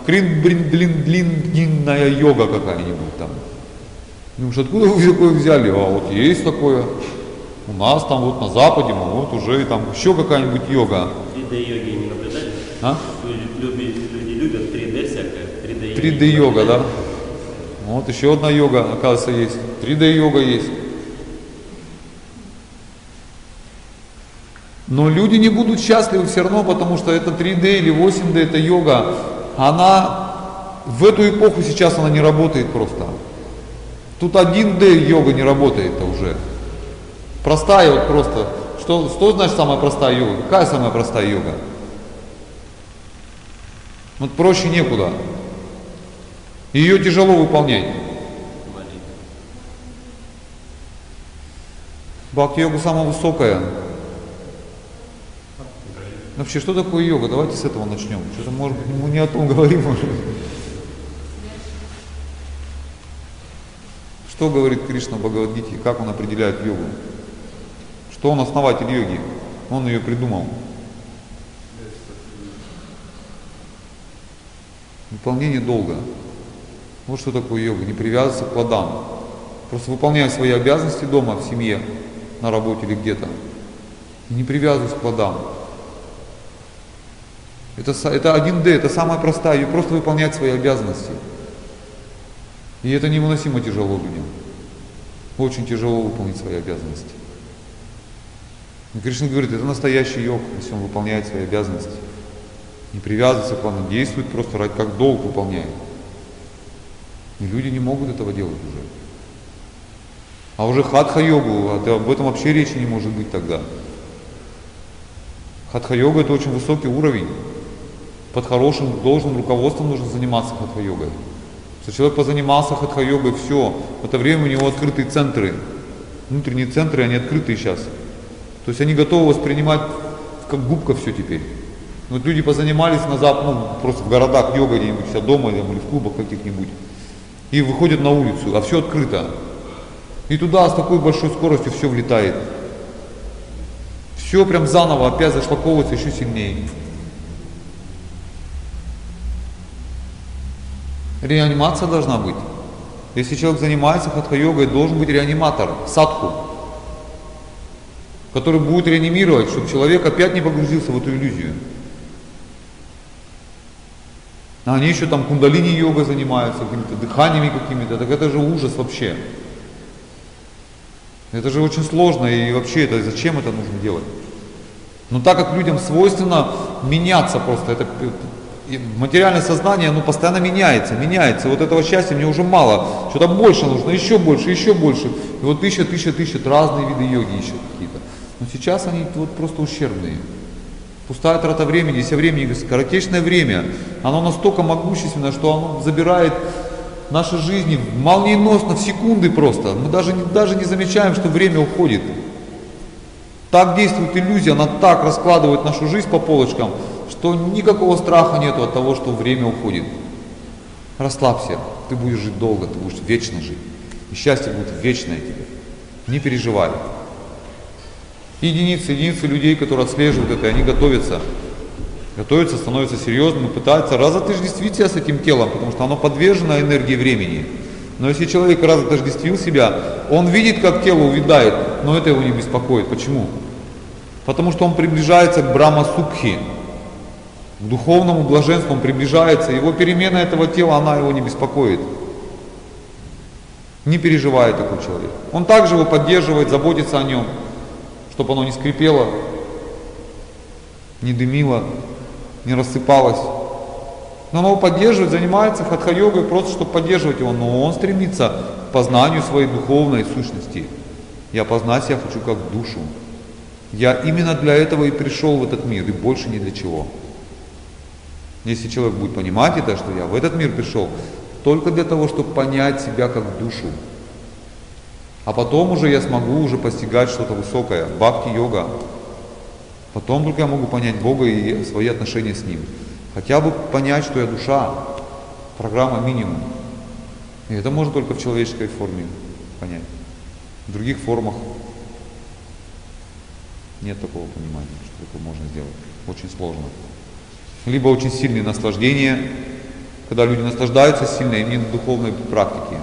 длинная йога какая-нибудь там. Ну уж откуда вы такое взяли? А вот есть такое. У нас там вот на Западе, вот уже там еще какая-нибудь йога. 3D-йоги не наблюдали? А? Люди любят 3D всякое. 3D-йога, да? Вот еще одна йога, оказывается, есть. 3D-йога есть. Но люди не будут счастливы все равно, потому что это 3D или 8D, это йога. Она в эту эпоху сейчас она не работает просто. Тут 1D йога не работает-то уже. Простая вот просто. Что значит самая простая йога? Какая самая простая йога? Вот проще некуда. Ее тяжело выполнять. Бхакти-йога самая высокая. Вообще, что такое йога? Давайте с этого начнем. Что-то, может быть, мы не о том говорим уже. Что говорит Кришна в Бхагавад-гите? Как он определяет йогу? Что он основатель йоги? Он ее придумал. Выполнение долга. Вот что такое йога. Не привязываться к плодам. Просто выполняя свои обязанности дома, в семье, на работе или где-то. И не привязываясь к плодам. Это 1D, это самая простая, ее просто выполнять свои обязанности. И это невыносимо тяжело людям. Очень тяжело выполнить свои обязанности. И Кришна говорит, это настоящий йог, если он выполняет свои обязанности. Не привязывается к плану, действует просто ради как долг выполняет. И люди не могут этого делать уже. А уже хатха-йогу, об этом вообще речи не может быть тогда. Хатха-йога это очень высокий уровень. Под хорошим должным руководством нужно заниматься хатха-йогой. Если человек позанимался хатха-йогой, все, в это время у него открытые центры. Внутренние центры, они открытые сейчас. То есть они готовы воспринимать как губка все теперь. Вот люди позанимались просто в городах йогой где-нибудь, себя дома или в клубах каких-нибудь. И выходят на улицу, а все открыто. И туда с такой большой скоростью все влетает. Все прям заново опять зашлаковывается еще сильнее. Реанимация должна быть. Если человек занимается хатха-йогой, должен быть реаниматор, садху, который будет реанимировать, чтобы человек опять не погрузился в эту иллюзию. А они еще там кундалини-йогой занимаются, какими-то дыханиями какими-то, так это же ужас вообще. Это же очень сложно, и вообще это зачем это нужно делать? Но так как людям свойственно меняться просто, это материальное сознание, оно постоянно меняется. Вот этого счастья мне уже мало, что-то больше нужно, еще больше. И вот ищут разные виды йоги ищут какие-то. Но сейчас они вот просто ущербные. Пустая трата времени, если времени, скоротечное время, оно настолько могущественно, что оно забирает наши жизни молниеносно, в секунды просто. Мы даже не замечаем, что время уходит. Так действует иллюзия, она так раскладывает нашу жизнь по полочкам, что никакого страха нету от того, что время уходит. Расслабься, ты будешь жить долго, ты будешь вечно жить. И счастье будет вечное тебе. Не переживай. Единицы людей, которые отслеживают это, они готовятся, становятся серьезными, пытаются разотождествить себя с этим телом, потому что оно подвержено энергии времени. Но если человек разотождествил себя, он видит, как тело увядает, но это его не беспокоит. Почему? Потому что он приближается к Брахма-сукхи, к духовному блаженству, он приближается, его перемена этого тела, она его не беспокоит. Не переживает такой человек. Он также его поддерживает, заботится о нем, чтобы оно не скрипело, не дымило, не рассыпалось. Но он его поддерживает, занимается хатха-йогой просто, чтобы поддерживать его. Но он стремится к познанию своей духовной сущности. Я познать себя хочу как душу. Я именно для этого и пришел в этот мир, и больше ни для чего. Если человек будет понимать это, что я в этот мир пришел только для того, чтобы понять себя как душу. А потом уже я смогу уже постигать что-то высокое, бхакти-йога. Потом только я могу понять Бога и свои отношения с Ним. Хотя бы понять, что я душа, программа минимум. И это можно только в человеческой форме понять. В других формах нет такого понимания, что это можно сделать. Очень сложно. Либо очень сильные наслаждения, когда люди наслаждаются сильно, им нет духовной практики.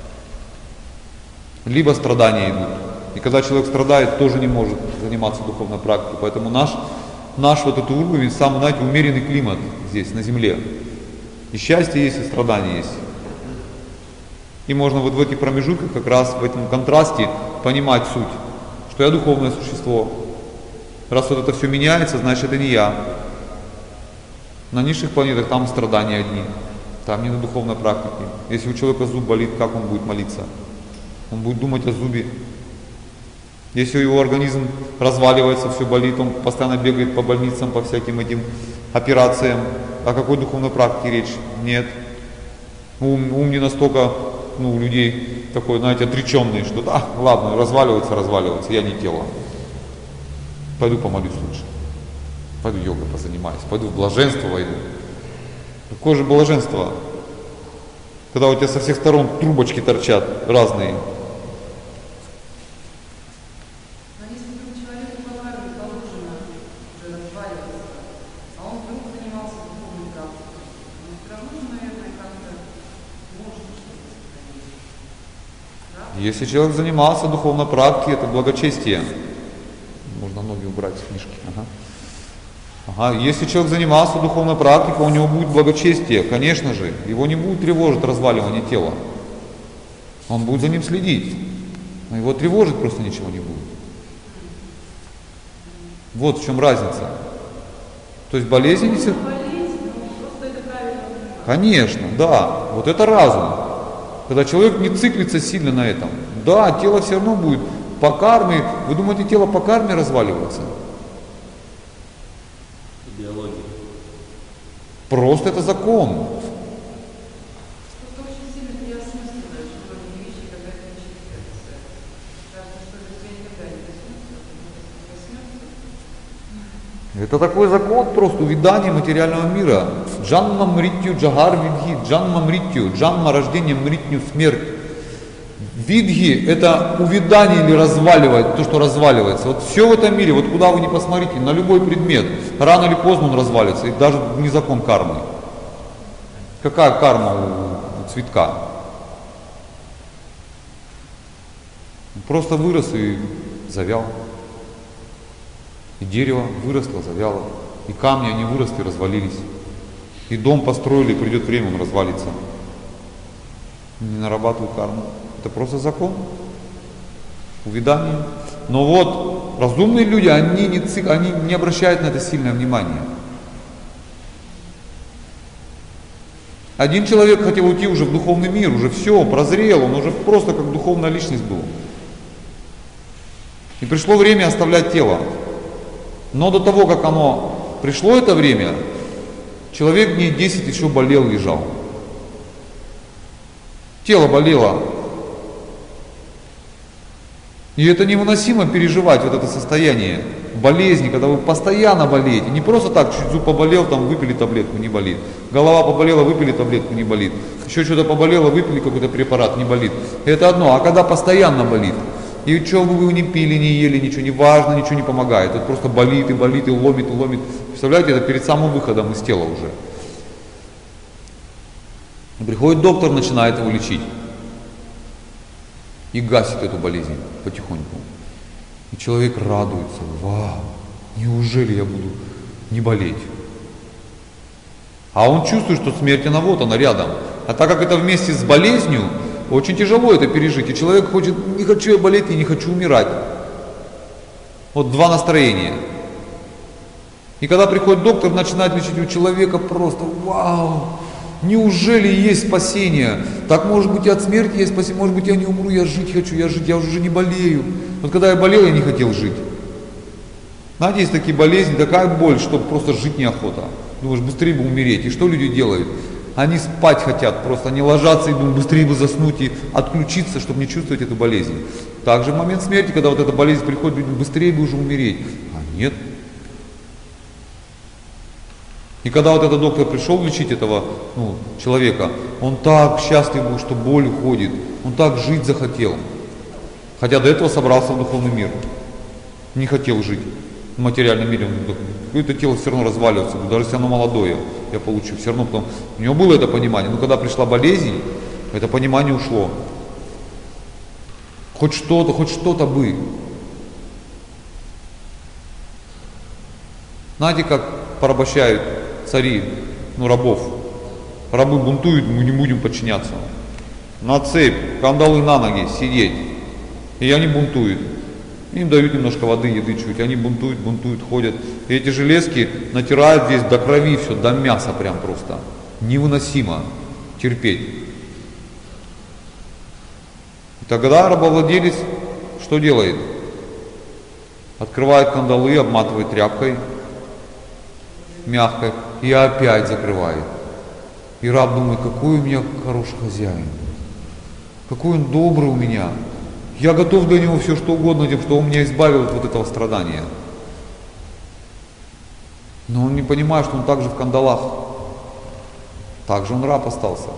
Либо страдания идут. И когда человек страдает, тоже не может заниматься духовной практикой. Поэтому наш вот этот уровень, самый, знаете, умеренный климат здесь, на земле. И счастье есть, и страдания есть. И можно вот в этих промежутках, как раз в этом контрасте, понимать суть, что я духовное существо. Раз вот это все меняется, значит это не я. На низших планетах там страдания одни, там не на духовной практике. Если у человека зуб болит, как он будет молиться? Он будет думать о зубе. Если его организм разваливается, все болит, он постоянно бегает по больницам, по всяким этим операциям. О какой духовной практике речь? Нет. Ум не настолько, у людей такой, знаете, отреченный, что да, ладно, разваливается, я не тело. Пойду помолюсь лучше. Пойду йогой позанимаюсь, пойду в блаженство войду. Какое же блаженство? Когда у тебя со всех сторон трубочки торчат разные. Если человек занимался духовной практикой, это благочестие. Можно ноги убрать с книжки. Если человек занимался духовной практикой, у него будет благочестие, конечно же. Его не будет тревожить разваливание тела. Он будет за ним следить. Но его тревожить просто ничего не будет. Вот в чем разница. То есть болезни не все. Конечно, да. Вот это разум. Когда человек не циклится сильно на этом. Да, тело все равно будет по карме. Вы думаете, тело по карме разваливается? Биология. Просто это закон. Это такой закон просто увядания материального мира. Джанма мритью джагар видхи, джанма мритью, джанма рождение, мритью смерть. Видхи это увядание или разваливает, то, что разваливается. Вот все в этом мире, вот куда вы ни посмотрите, на любой предмет, рано или поздно он развалится, и даже не закон кармы. Какая карма у цветка? Он просто вырос и завял. И дерево выросло, завяло. И камни, они выросли, развалились. И дом построили, и придет время, он развалится. Не нарабатывают карму. Это просто закон. Увядание. Но вот разумные люди, они не обращают на это сильное внимание. Один человек хотел уйти уже в духовный мир, уже все, прозрел, он уже просто как духовная личность был. И пришло время оставлять тело. Но до того, как оно пришло это время, человек дней 10 еще болел, лежал. Тело болело. И это невыносимо переживать, вот это состояние болезни, когда вы постоянно болеете. Не просто так, чуть зуб поболел, там выпили таблетку, не болит. Голова поболела, выпили таблетку, не болит. Еще что-то поболело, выпили какой-то препарат, не болит. Это одно, а когда постоянно болит. И что бы вы ни пили, не ели, ничего не важно, ничего не помогает. Это просто болит, и ломит, и ломит. Представляете, это перед самым выходом из тела уже. И приходит доктор, начинает его лечить. И гасит эту болезнь потихоньку. И человек радуется. Вау, неужели я буду не болеть? А он чувствует, что смерть, она вот, она рядом. А так как это вместе с болезнью, очень тяжело это пережить. И человек хочет, не хочу я болеть и не хочу умирать. Вот два настроения. И когда приходит доктор, начинает лечить у человека просто, вау, неужели есть спасение? Так может быть и от смерти есть спасение, может быть я не умру, я жить хочу, я уже не болею. Вот когда я болел, я не хотел жить. Знаете, есть такие болезни, такая боль, что просто жить неохота. Думаешь, быстрее бы умереть. И что люди делают? Они спать хотят, просто они ложатся и думают, быстрее бы заснуть и отключиться, чтобы не чувствовать эту болезнь. Также в момент смерти, когда вот эта болезнь приходит, люди быстрее бы уже умереть. А нет. И когда вот этот доктор пришел лечить этого человека, он так счастлив был, что боль уходит, он так жить захотел. Хотя до этого собрался в духовный мир, не хотел жить. в материальном мире, это тело все равно разваливается, даже если оно молодое, я получу, все равно потом, у него было это понимание, но когда пришла болезнь, это понимание ушло. Хоть что-то бы. Знаете, как порабощают цари, рабов. Рабы бунтуют, мы не будем подчиняться. На цепь, кандалы на ноги, сидеть. И они бунтуют. Им дают немножко воды, еды чуть. Они бунтуют, ходят. И эти железки натирают здесь до крови все, до мяса прям просто. Невыносимо терпеть. И тогда рабовладелец что делает? Открывает кандалы, обматывает тряпкой мягкой и опять закрывает. И раб думает, какой у меня хороший хозяин, какой он добрый у меня. Я готов для него все что угодно, тем, что он меня избавил от вот этого страдания. Но он не понимает, что он также в кандалах. Также он раб остался.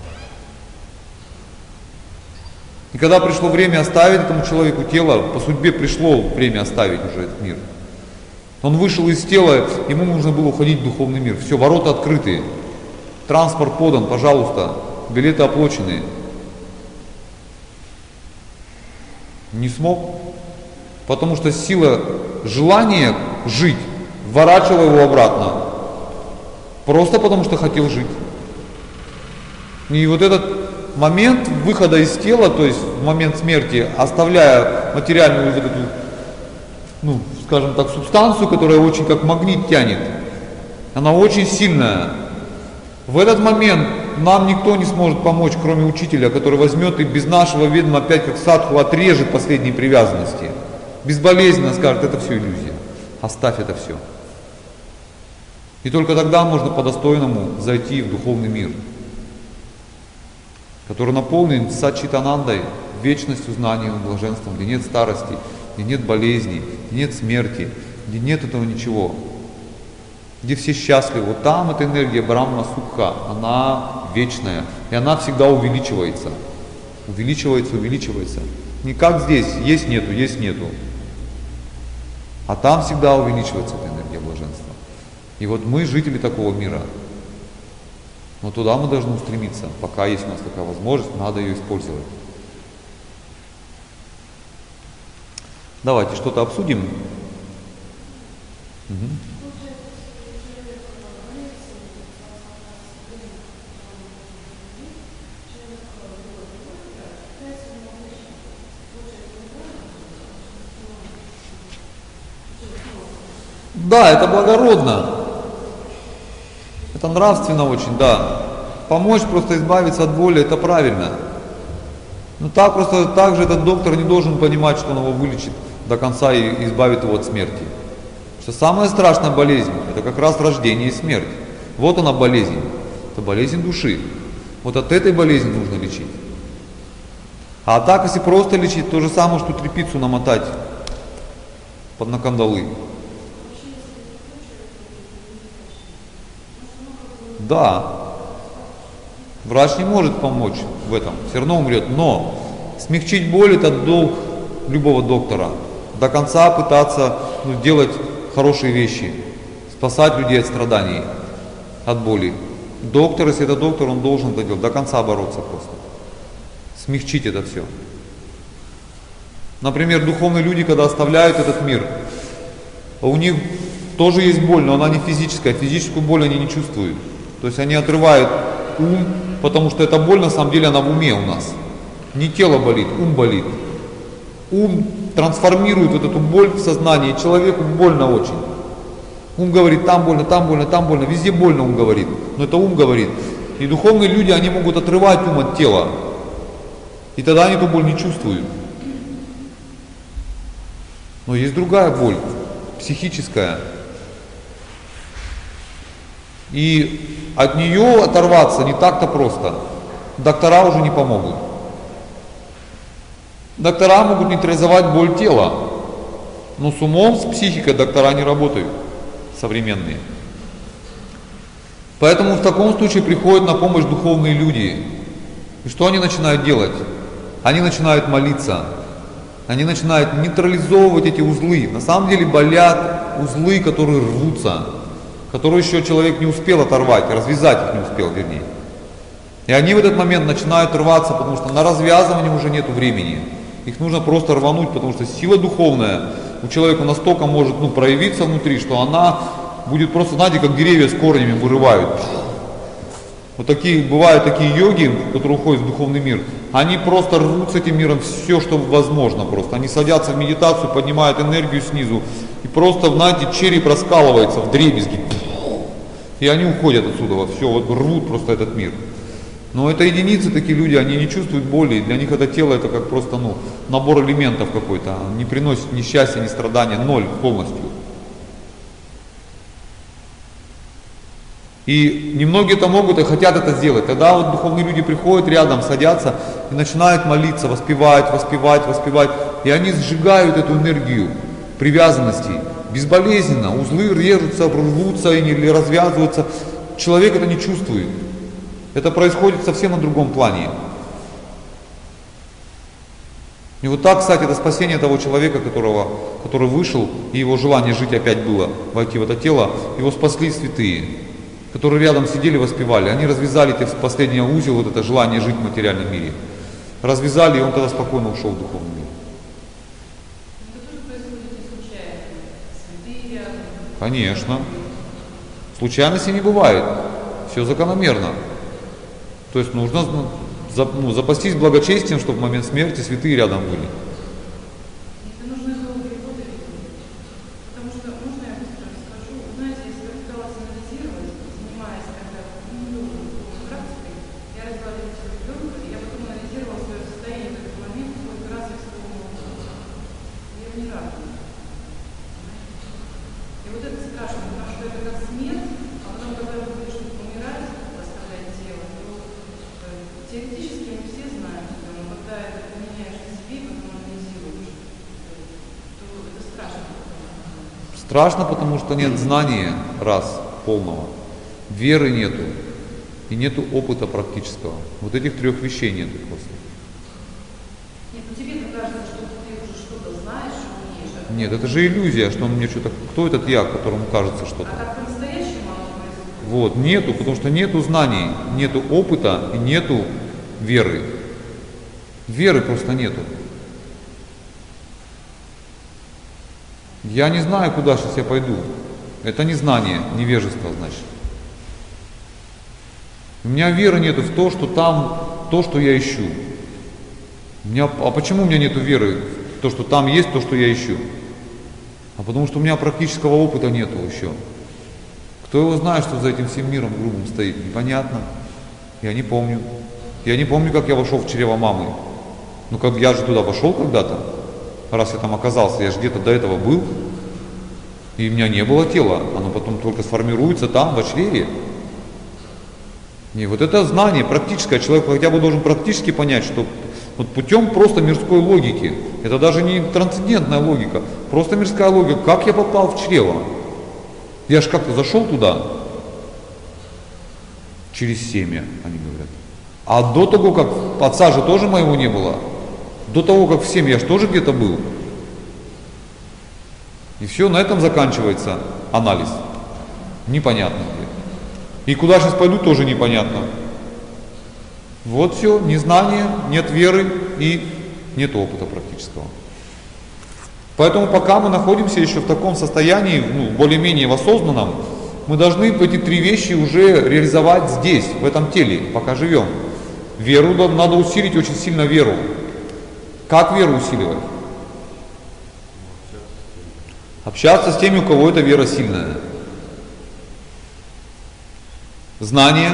И когда пришло время оставить этому человеку тело, по судьбе пришло время оставить уже этот мир. Он вышел из тела, ему нужно было уходить в духовный мир. Все, ворота открыты, транспорт подан, пожалуйста, билеты оплачены. Не смог, потому что сила желания жить вворачивала его обратно. Просто потому что хотел жить. И вот этот момент выхода из тела, то есть в момент смерти, оставляя материальную вот эту, скажем так, субстанцию, которая очень как магнит тянет, она очень сильная. В этот момент нам никто не сможет помочь, кроме учителя, который возьмет и без нашего ведома опять как садху отрежет последние привязанности. Безболезненно скажет, это все иллюзия, оставь это все. И только тогда можно по-достойному зайти в духовный мир, который наполнен сачитанандой, вечностью, знанием, блаженством, где нет старости, где нет болезней, где нет смерти, где нет этого ничего, где все счастливы. Вот там эта энергия Брахма Сукха, она вечная, и она всегда увеличивается. Увеличивается. Не как здесь, есть нету. А там всегда увеличивается эта энергия блаженства. И вот мы жители такого мира. Но туда мы должны устремиться. Пока есть у нас такая возможность, надо ее использовать. Давайте что-то обсудим. Угу. Да, это благородно. Это нравственно очень, да. Помочь просто избавиться от боли, это правильно. Но так же этот доктор не должен понимать, что он его вылечит до конца и избавит его от смерти. Что самая страшная болезнь, это как раз рождение и смерть. Вот она болезнь. Это болезнь души. Вот от этой болезни нужно лечить. А так, если просто лечить, то же самое, что тряпицу намотать на кандалы. Да, врач не может помочь в этом, все равно умрет, но смягчить боль — это долг любого доктора. До конца пытаться делать хорошие вещи, спасать людей от страданий, от боли. Доктор, если это доктор, он должен это делать, до конца бороться просто. Смягчить это все. Например, духовные люди, когда оставляют этот мир, у них тоже есть боль, но она не физическая, физическую боль они не чувствуют. То есть они отрывают ум, потому что эта боль на самом деле она в уме у нас. Не тело болит, ум болит. Ум трансформирует вот эту боль в сознание, и человеку больно очень. Ум говорит, там больно, везде больно, ум говорит. Но это ум говорит. И духовные люди, они могут отрывать ум от тела. И тогда они эту боль не чувствуют. Но есть другая боль, психическая. И от нее оторваться не так-то просто. Доктора уже не помогут. Доктора могут нейтрализовать боль тела, но с умом, с психикой доктора не работают, современные. Поэтому в таком случае приходят на помощь духовные люди. И что они начинают делать? Они начинают молиться. Они начинают нейтрализовывать эти узлы. На самом деле болят узлы, которые рвутся, которые еще человек не успел оторвать, развязать их не успел, вернее. И они в этот момент начинают рваться, потому что на развязывание уже нет времени. Их нужно просто рвануть, потому что сила духовная у человека настолько может проявиться внутри, что она будет просто, знаете, как деревья с корнями вырывают. Вот такие, бывают такие йоги, которые уходят в духовный мир, они просто рвут с этим миром все, что возможно просто. Они садятся в медитацию, поднимают энергию снизу, и просто, знаете, череп раскалывается вдребезги. И они уходят отсюда, все, вот рвут просто этот мир. Но это единицы, такие люди, они не чувствуют боли, и для них это тело это как просто набор элементов какой-то, не приносит ни счастья, ни страдания, ноль полностью. И немногие это могут и хотят это сделать. Тогда вот духовные люди приходят рядом, садятся и начинают молиться, воспевать. И они сжигают эту энергию привязанности безболезненно. Узлы режутся, рвутся или развязываются. Человек это не чувствует. Это происходит совсем на другом плане. И вот так, кстати, это спасение того человека, который вышел, и его желание жить опять было, войти в это тело, его спасли святые, которые рядом сидели, воспевали. Они развязали последний узел, вот это желание жить в материальном мире. Развязали, и он тогда спокойно ушел в духовный мир. Конечно. Случайности не бывает. Все закономерно. То есть нужно запастись благочестием, чтобы в момент смерти святые рядом были. Страшно, потому что нет знания, раз, полного, веры нету, и нету опыта практического. Вот этих трех вещей нету просто. Нет, ну тебе кажется, что ты уже что-то знаешь, умеешь. Нет, это же иллюзия, что он мне что-то... Кто этот я, которому кажется что-то? А как по-настоящему оно происходит? Вот, нету, потому что нету знаний, нету опыта и нету веры. Веры просто нету. Я не знаю, куда сейчас я пойду. Это не знание, невежество, значит. У меня веры нету в то, что там то, что я ищу. А почему у меня нету веры в то, что там есть то, что я ищу? А потому что у меня практического опыта нету еще. Кто его знает, что за этим всем миром грубым стоит? Непонятно. Я не помню. Я не помню, как я вошел в чрево мамы. Ну как я же туда вошел когда-то. Раз я там оказался, я же где-то до этого был, и у меня не было тела, оно потом только сформируется там, в чреве. И вот это знание практическое, человек хотя бы должен практически понять, что вот путем просто мирской логики, это даже не трансцендентная логика, просто мирская логика, как я попал в чрево? Я же как-то зашел туда, через семя, они говорят. А до того, как отца же тоже моего не было, до того, как в семье я же тоже где-то был. И все, на этом заканчивается анализ. Непонятно где. И куда сейчас пойду, тоже непонятно. Вот все, незнание, нет веры и нет опыта практического. Поэтому пока мы находимся еще в таком состоянии, более-менее в осознанном, мы должны эти три вещи уже реализовать здесь, в этом теле, пока живем. Веру надо усилить очень сильно веру. Как веру усиливать? Общаться с теми, у кого эта вера сильная. Знание.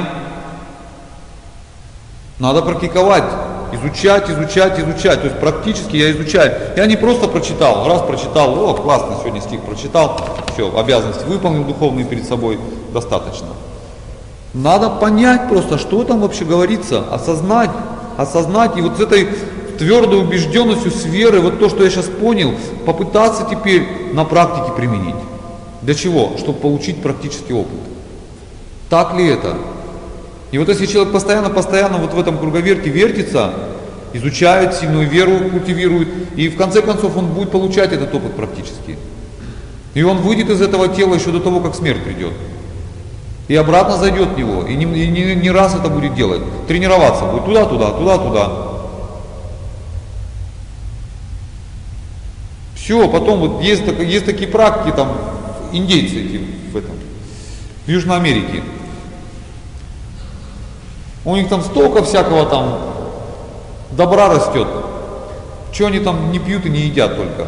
Надо практиковать. Изучать. То есть практически я изучаю. Я не просто прочитал, раз прочитал, о, классно, сегодня стих прочитал, все, обязанности выполнил духовные перед собой, достаточно. Надо понять просто, что там вообще говорится, осознать, и вот с этой твердой убежденностью, с верой, вот то, что я сейчас понял, попытаться теперь на практике применить. Для чего? Чтобы получить практический опыт. Так ли это? И вот если человек постоянно вот в этом круговерте вертится, изучает, сильную веру культивирует, и в конце концов он будет получать этот опыт практически. И он выйдет из этого тела еще до того, как смерть придет. И обратно зайдет в него, и не раз это будет делать. Тренироваться будет туда-туда, туда-туда. Все, потом вот есть такие практики, там, индейцы эти в Южной Америке. У них там столько всякого там добра растет. Что они там не пьют и не едят только.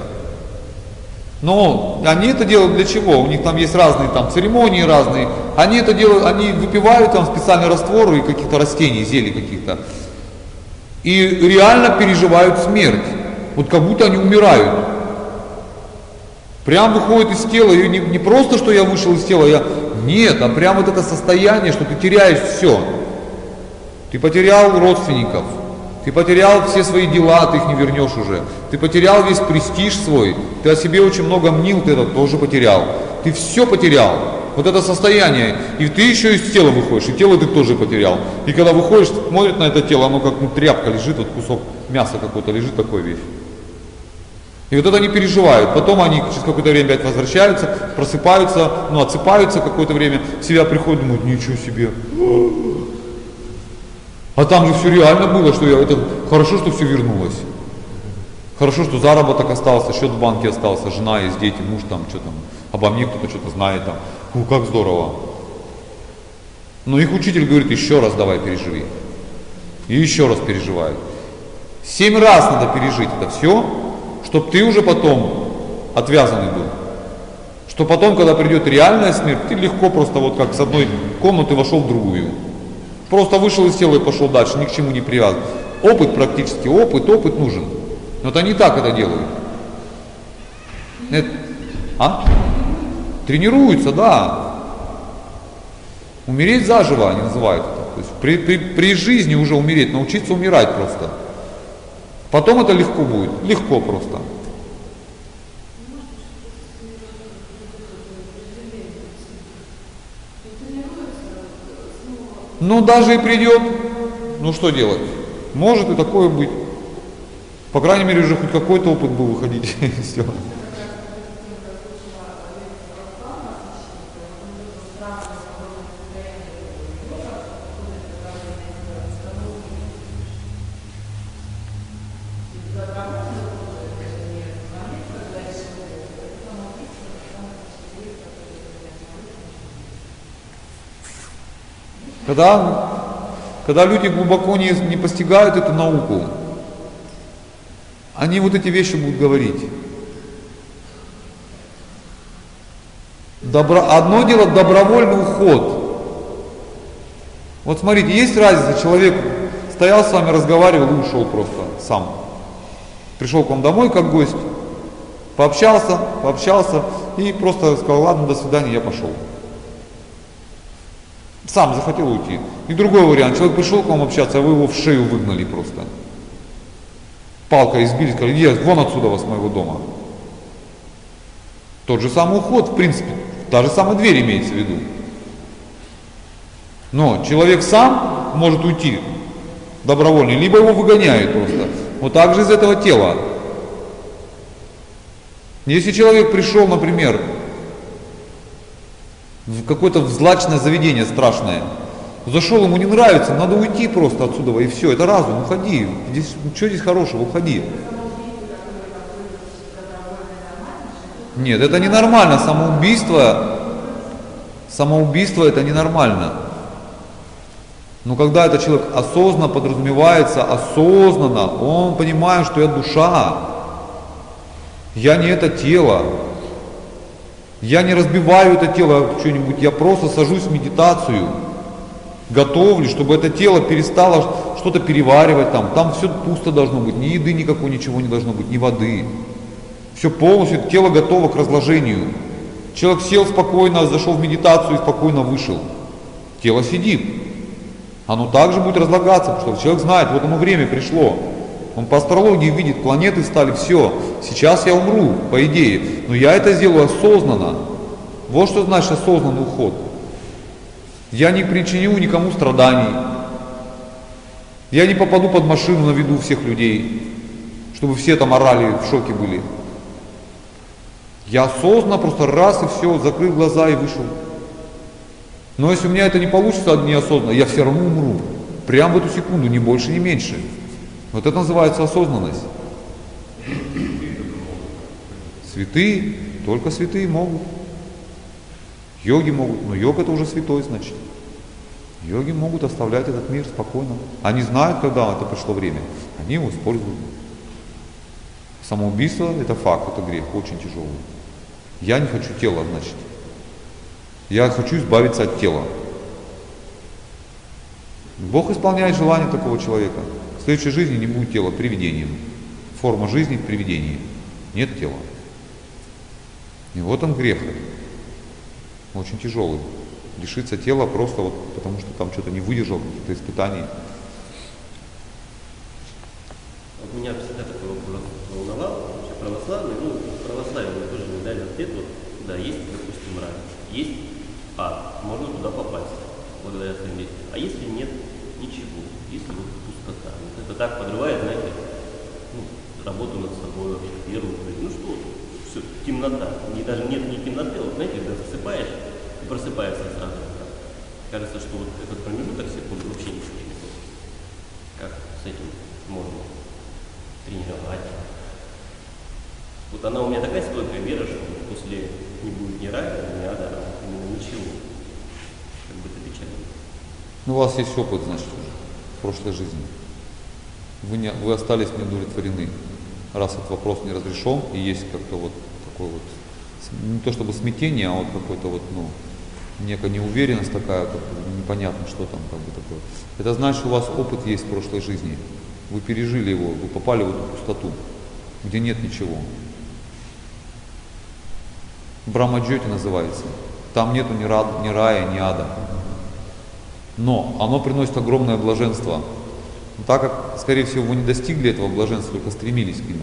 Но они это делают для чего? У них там есть разные там церемонии разные. Они это делают, они выпивают там специальные растворы и каких-то растений, зелий каких-то. И реально переживают смерть. Вот как будто они умирают. Прям выходит из тела, и не просто, что я вышел из тела, нет, а прям вот это состояние, что ты теряешь все. Ты потерял родственников, ты потерял все свои дела, ты их не вернешь уже. Ты потерял весь престиж свой, ты о себе очень много мнил, ты это тоже потерял. Ты все потерял, вот это состояние. И ты еще из тела выходишь, и тело ты тоже потерял. И когда выходишь, смотрит на это тело, оно как тряпка лежит, вот кусок мяса какой-то лежит, такой весь. И вот это они переживают. Потом они через какое-то время опять возвращаются, просыпаются, отсыпаются какое-то время, в себя приходят, думают, ничего себе. А там же все реально было, что хорошо, что все вернулось. Хорошо, что заработок остался, счет в банке остался, жена есть, дети, муж там, что там, обо мне кто-то что-то знает там. Как здорово. Но их учитель говорит, еще раз давай переживи. И еще раз переживают. 7 раз надо пережить это все, чтобы ты уже потом отвязанный был. Что потом, когда придет реальная смерть, ты легко просто вот как с одной комнаты вошел в другую. Просто вышел из тела и пошел дальше, ни к чему не привязан. Опыт практически, опыт нужен. Но вот они так это делают. Тренируются, да. Умереть заживо они называют это. То есть при жизни уже умереть, научиться умирать просто. Потом это легко будет, легко просто. Ну даже и придет, ну что делать? Может и такое быть. По крайней мере уже хоть какой-то опыт был выходить. Все. Когда люди глубоко не постигают эту науку, они вот эти вещи будут говорить. Одно дело добровольный уход. Вот смотрите, есть разница, человек стоял с вами, разговаривал и ушел просто сам. Пришел к вам домой как гость, пообщался и просто сказал, ладно, до свидания, я пошел. Сам захотел уйти. И другой вариант, человек пришел к вам общаться, а вы его в шею выгнали просто. Палкой избили, сказали, иди вон отсюда, с моего дома. Тот же самый уход, в принципе, та же самая дверь имеется в виду. Но человек сам может уйти добровольно, либо его выгоняют просто. Вот так же из этого тела. Если человек пришел, например, в какое-то злачное заведение страшное, зашел, ему не нравится, надо уйти просто отсюда, и все, это разум, уходи, что здесь хорошего, уходи. Нет, это ненормально, самоубийство это ненормально. Но когда этот человек осознанно подразумевается, осознанно, он понимает, что я душа, я не это тело. Я не разбиваю это тело что-нибудь, я просто сажусь в медитацию, готовлю, чтобы это тело перестало что-то переваривать там все пусто должно быть, ни еды никакой, ничего не должно быть, ни воды. Все полностью, тело готово к разложению. Человек сел спокойно, зашел в медитацию и спокойно вышел. Тело сидит. Оно также будет разлагаться, потому что человек знает, вот оно время пришло. Он по астрологии видит, планеты стали, все, сейчас я умру, по идее, но я это сделаю осознанно. Вот что значит осознанный уход. Я не причиню никому страданий. Я не попаду под машину на виду всех людей, чтобы все там орали, в шоке были. Я осознанно просто раз и все, закрыл глаза и вышел. Но если у меня это не получится неосознанно, я все равно умру. Прямо в эту секунду, ни больше, ни меньше. Вот это называется осознанность. Святые, только святые могут. Йоги могут, но йог это уже святой, значит. Йоги могут оставлять этот мир спокойно. Они знают, когда это пришло время. Они его используют. Самоубийство это факт, это грех, очень тяжелый. Я не хочу тела, значит. Я хочу избавиться от тела. Бог исполняет желание такого человека. В следующей жизни не будет тела, привидением. Форма жизни привидение. Нет тела. И вот он грех. Очень тяжелый. Лишиться тела просто вот потому, что там что-то не выдержал, каких-то испытаний. Вот меня всегда такой вопрос волновал, вообще православный, ну, православие мы тоже не дали ответ, вот, да, есть, допустим, рай, есть ад, можно туда попасть, благодаря своим действиям, а если нет ничего, если вот пустота, вот это так подрывает, знаете, ну, работу над собой, вообще, веру, ну что, все, темнота, даже нет ни темноты, вот знаете, когда засыпаешь, и просыпаешься сразу, кажется, что вот этот промежуток секунды вообще ничего не было. Как с этим можно тренировать? Вот она у меня такая стойкая вера, что после не будет ни рая, ни ада, именно ничего. Как бы это печально. Ну, у вас есть опыт, значит, уже в прошлой жизни. Вы остались неудовлетворены. Раз этот вопрос не разрешен, и есть как-то вот такой вот, не то чтобы смятение, а вот какой-то вот, ну, некая неуверенность такая, как непонятно, что там как бы такое. Это значит, что у вас опыт есть в прошлой жизни. Вы пережили его, вы попали в эту пустоту, где нет ничего. Брахма-джьоти называется. Там нету ни рая, ни ада. Но оно приносит огромное блаженство. Но так как, скорее всего, вы не достигли этого блаженства, только стремились к нему.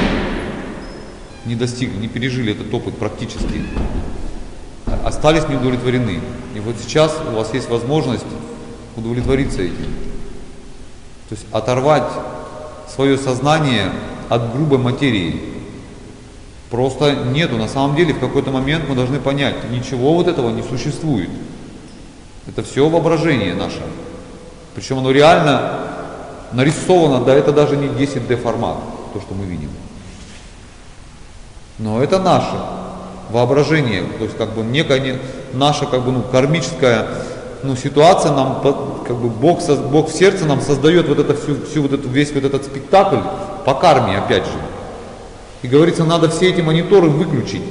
Не достигли, не пережили этот опыт практически. Остались неудовлетворены. И вот сейчас у вас есть возможность удовлетвориться этим. То есть оторвать свое сознание от грубой материи. Просто нету. На самом деле в какой-то момент мы должны понять, ничего вот этого не существует. Это все воображение наше. Причем оно реально нарисовано, да, это даже не 10D формат, то, что мы видим. Но это наше воображение, то есть как бы некая наша как бы, ну, кармическая, ну, ситуация, нам как бы Бог в сердце нам создает вот это весь вот этот спектакль по карме, опять же. И говорится, надо все эти мониторы выключить.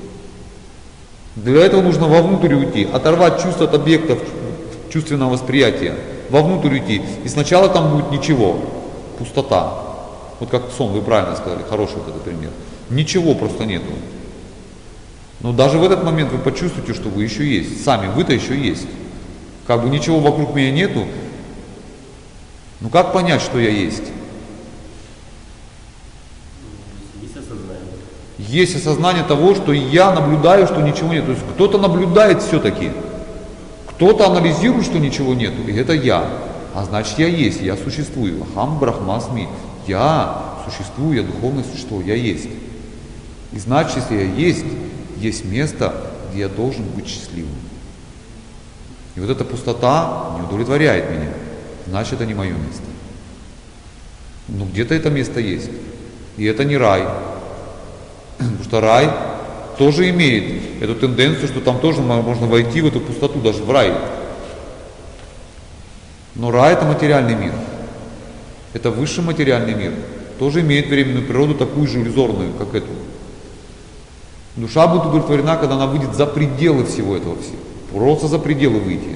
Для этого нужно вовнутрь уйти, оторвать чувство от объектов чувственного восприятия, вовнутрь уйти. И сначала там будет ничего, пустота. Вот как сон, вы правильно сказали, хороший вот этот пример. Ничего просто нету. Но даже в этот момент вы почувствуете, что вы еще есть. Сами вы-то еще есть. Как бы ничего вокруг меня нету. Ну как понять, что я есть? Есть осознание. Есть осознание того, что я наблюдаю, что ничего нет. То есть кто-то наблюдает все-таки. Кто-то анализирует, что ничего нету. И это я. А значит, я есть, я существую. Ахам брахмасми. Я существую, я духовное существо, я есть. И значит, если я есть место, где я должен быть счастливым. И вот эта пустота не удовлетворяет меня. Значит, это не мое место. Но где-то это место есть. И это не рай. Потому что рай тоже имеет эту тенденцию, что там тоже можно войти в эту пустоту, даже в рай. Но рай это материальный мир. Это высший материальный мир. Тоже имеет временную природу, такую же иллюзорную, как эту. Душа будет удовлетворена, когда она выйдет за пределы всего этого. Просто за пределы выйти.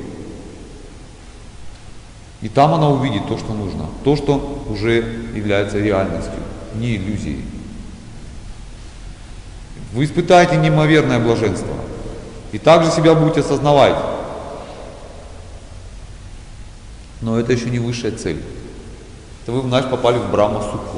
И там она увидит то, что нужно. То, что уже является реальностью, не иллюзией. Вы испытаете неимоверное блаженство. И также себя будете осознавать. Но это еще не высшая цель. Это вы, значит, попали в Брахма-сутху.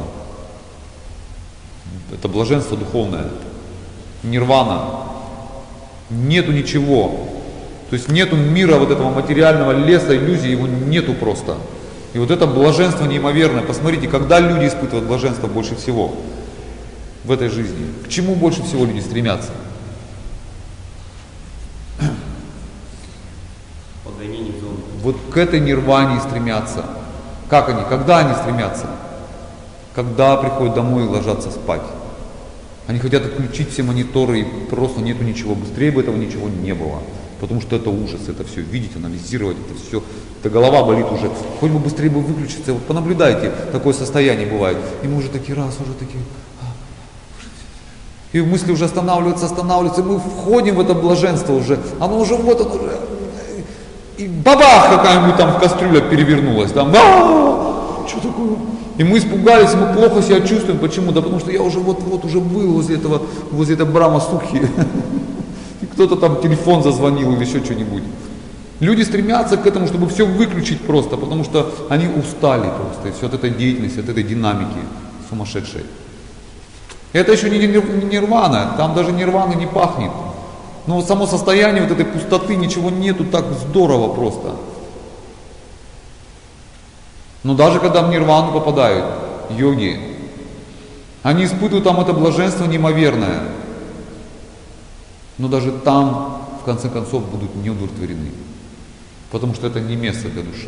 Это блаженство духовное. Нирвана. Нету ничего. То есть нету мира вот этого материального леса, иллюзий, его нету просто. И вот это блаженство неимоверное. Посмотрите, когда люди испытывают блаженство больше всего в этой жизни? К чему больше всего люди стремятся? Погонение зон. Вот к этой нирване стремятся. Как они? Когда они стремятся? Когда приходят домой и ложатся спать. Они хотят отключить все мониторы и просто нету ничего. Быстрее бы этого ничего не было. Потому что это ужас, это все видеть, анализировать, это все. Это голова болит уже. Хоть бы быстрее бы выключиться. Вот понаблюдайте, такое состояние бывает. И мы уже такие раз, уже такие. И мысли уже останавливаются, и мы входим в это блаженство уже. Оно уже вот, оно уже. И бабах, какая-нибудь там кастрюля перевернулась. Там, что такое? И мы испугались, мы плохо себя чувствуем. Почему? Да потому что я уже вот уже был возле этой Брама Сухи. И кто-то там телефон зазвонил или еще что-нибудь. Люди стремятся к этому, чтобы все выключить просто, потому что они устали просто. И все от этой деятельности, от этой динамики сумасшедшей. Это еще не нирвана, там даже нирваны не пахнет. Но вот само состояние вот этой пустоты, ничего нету, так здорово просто. Но даже когда в нирвану попадают йоги, они испытывают там это блаженство неимоверное. Но даже там, в конце концов, будут не удовлетворены. Потому что это не место для души.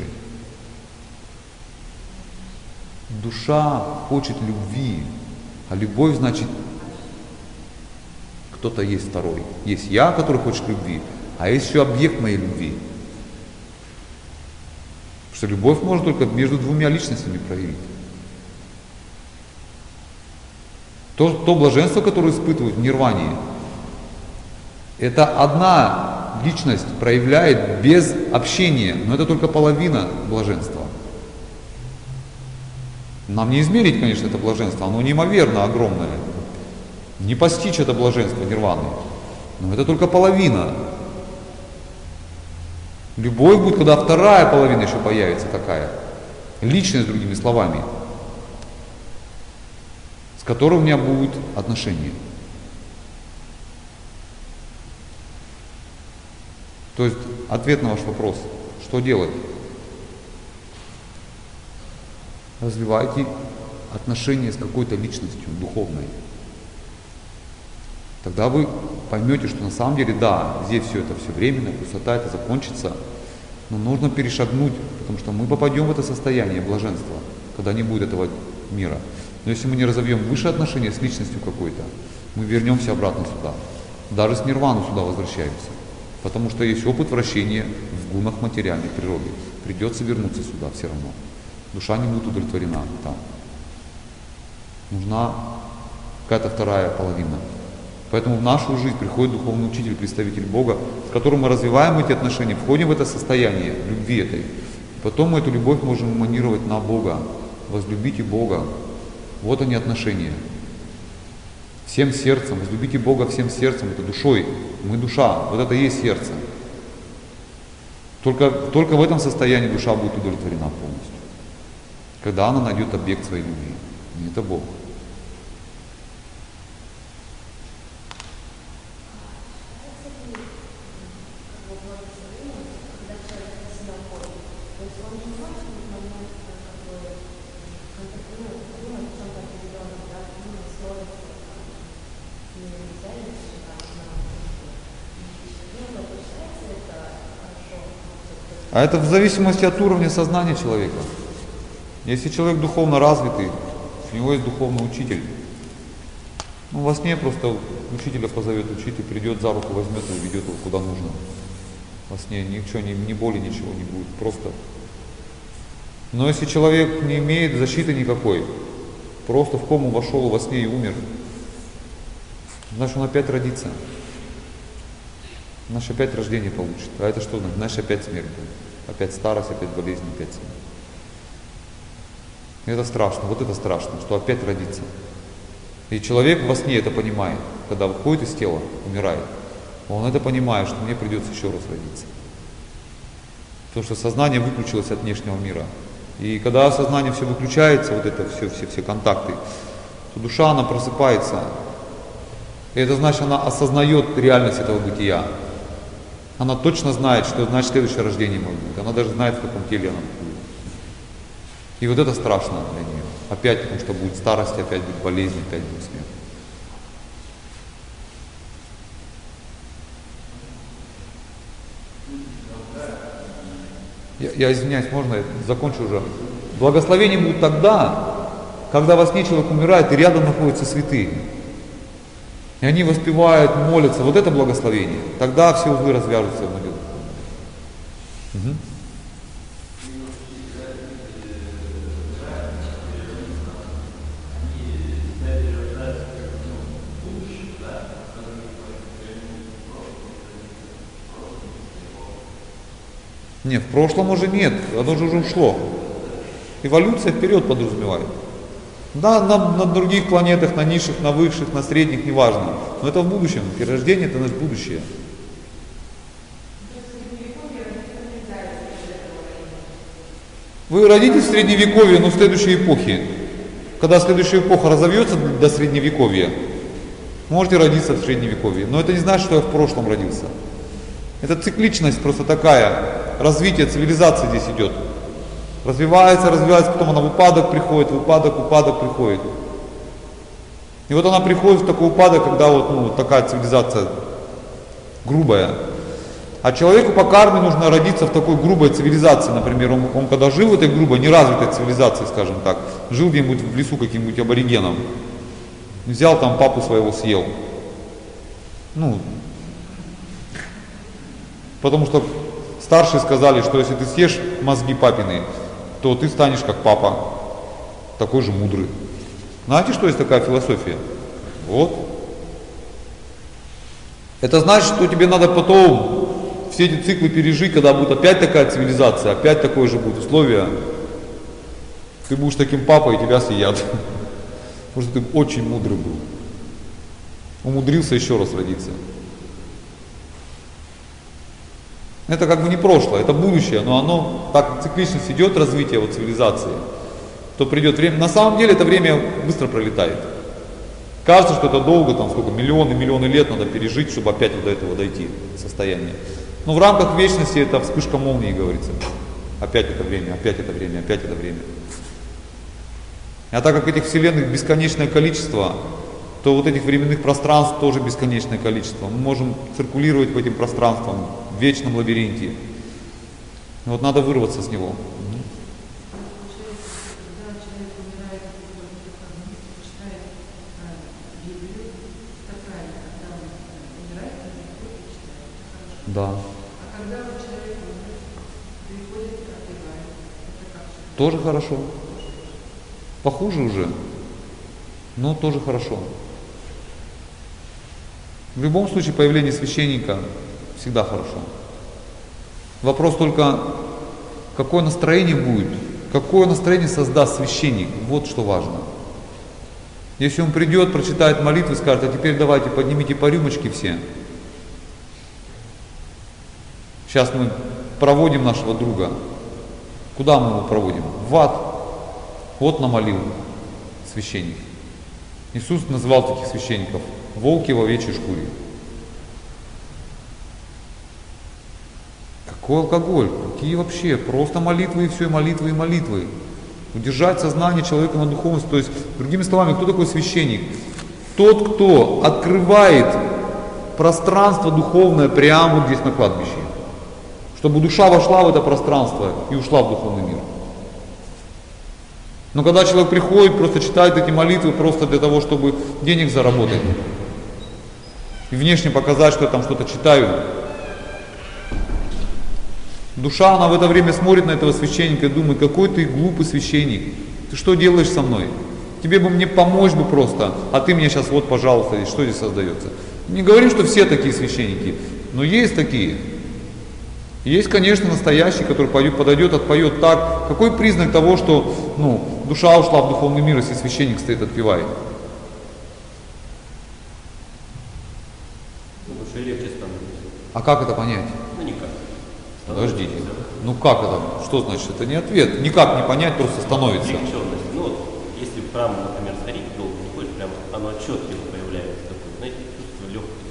Душа хочет любви, а любовь значит, кто-то есть второй. Есть я, который хочет любви, а есть еще объект моей любви. Потому что любовь можно только между двумя личностями проявить. То блаженство, которое испытывают в нирване, это одна личность проявляет без общения, но это только половина блаженства. Нам не измерить, конечно, это блаженство, оно неимоверно огромное. Не постичь это блаженство нирваны, но это только половина. Любовь будет, когда вторая половина еще появится такая, личность, другими словами, с которой у меня будут отношения. То есть ответ на ваш вопрос, что делать? Развивайте отношения с какой-то личностью духовной. Тогда вы поймете, что на самом деле, да, здесь все это все временно, красота это закончится, но нужно перешагнуть, потому что мы попадем в это состояние блаженства, когда не будет этого мира. Но если мы не разовьем высшие отношения с личностью какой-то, мы вернемся обратно сюда. Даже с нирвану сюда возвращаемся. Потому что есть опыт вращения в гунах материальной природы. Придется вернуться сюда все равно. Душа не будет удовлетворена там. Нужна какая-то вторая половина. Поэтому в нашу жизнь приходит духовный учитель, представитель Бога, с которым мы развиваем эти отношения, входим в это состояние любви этой. Потом мы эту любовь можем эманировать на Бога. Возлюбите Бога. Вот они отношения. Всем сердцем. Возлюбите Бога всем сердцем. Это душой. Мы душа. Вот это и есть сердце. Только в этом состоянии душа будет удовлетворена полностью. Когда она найдет объект своей любви. И это Бог. А это в зависимости от уровня сознания человека. Если человек духовно развитый, у него есть духовный учитель. Ну, во сне просто учителя позовет, учитель придет за руку, возьмет и ведет его куда нужно. Во сне ничего, ни боли, ничего не будет, просто. Но если человек не имеет защиты никакой, просто в кому вошел во сне и умер, значит он опять родится. Значит опять рождение получит. А это что? Значит опять смерть будет. Опять старость, опять болезнь, опять смерть. Это страшно, вот это страшно, что опять родится. И человек во сне это понимает, когда выходит из тела, умирает. Он это понимает, что мне придется еще раз родиться. Потому что сознание выключилось от внешнего мира. И когда сознание все выключается, вот это все контакты, то душа, она просыпается. И это значит, она осознает реальность этого бытия. Она точно знает, что значит следующее рождение может быть. Она даже знает, в каком теле она будет. И вот это страшно для нее. Опять, потому что будет старость, опять будет болезнь, опять будет смерть. Я извиняюсь, можно я закончу уже? Благословения будут тогда, когда во сне человек умирает и рядом находятся святые. И они воспевают, молятся. Вот это благословение. Тогда все узлы развяжутся в небе. Угу. Нет, в прошлом уже нет, оно же уже ушло. Эволюция вперед подразумевает. Да, на других планетах, на низших, на высших, на средних, неважно. Но это в будущем. Перерождение — это наше будущее. Вы родитесь в средневековье, но в следующей эпохе. Когда следующая эпоха разовьется до средневековья, можете родиться в средневековье. Но это не значит, что я в прошлом родился. Это цикличность просто такая. Развитие цивилизации здесь идет. Развивается, развивается, потом она в упадок приходит, в упадок приходит. И вот она приходит в такой упадок, когда вот такая цивилизация грубая. А человеку по карме нужно родиться в такой грубой цивилизации. Например, он когда жил в этой грубой, неразвитой цивилизации, скажем так, жил где-нибудь в лесу каким-нибудь аборигеном, взял там папу своего съел. Потому что старшие сказали, что если ты съешь мозги папины, то ты станешь как папа, такой же мудрый. Знаете, что есть такая философия? Вот. Это значит, что тебе надо потом все эти циклы пережить, когда будет опять такая цивилизация, опять такое же будет условие. Ты будешь таким папой, и тебя съедят. Потому что ты очень мудрый был. Умудрился еще раз родиться. Это как бы не прошлое, это будущее, но оно, так цикличность идет, развитие цивилизации, то придет время. На самом деле это время быстро пролетает. Кажется, что это долго, там сколько, миллионы лет надо пережить, чтобы опять до этого дойти, состояние. Но в рамках вечности это вспышка молнии, говорится. Опять это время, опять это время, опять это время. А так как этих вселенных бесконечное количество, то вот этих временных пространств тоже бесконечное количество. Мы можем циркулировать по этим пространствам в вечном лабиринте. Вот надо вырваться с него. Да. Тоже хорошо. Похуже уже, но тоже хорошо. В любом случае появление священника всегда хорошо. Вопрос только, какое настроение будет, какое настроение создаст священник, вот что важно. Если он придет, прочитает молитвы, скажет: а теперь давайте поднимите по рюмочке все. Сейчас мы проводим нашего друга. Куда мы его проводим? В ад. Вот намолил священник. Иисус называл таких священников волки в овечьей шкуре. Какой алкоголь? Какие вообще? Просто молитвы и все, молитвы и молитвы. Удержать сознание человека на духовность. То есть, другими словами, кто такой священник? Тот, кто открывает пространство духовное прямо вот здесь на кладбище. Чтобы душа вошла в это пространство и ушла в духовный мир. Но когда человек приходит, просто читает эти молитвы просто для того, чтобы денег заработать. И внешне показать, что я там что-то читаю. Душа, она в это время смотрит на этого священника и думает: какой ты глупый священник. Ты что делаешь со мной? Тебе бы мне помочь бы просто, а ты мне сейчас вот, пожалуйста, что здесь создается. Не говорим, что все такие священники, но есть такие. Есть, конечно, настоящий, который подойдет, отпоет так. Какой признак того, что душа ушла в духовный мир, если священник стоит, отпевает? Лучше легче становится. А как это понять? Никак. Подождите. Как это? Что значит? Это не ответ. Никак не понять, просто становится. Облегченность. Если в храм, например, старик долго не ходит, прям оно отчетливо появляется. Такое, знаете, чувство легкости.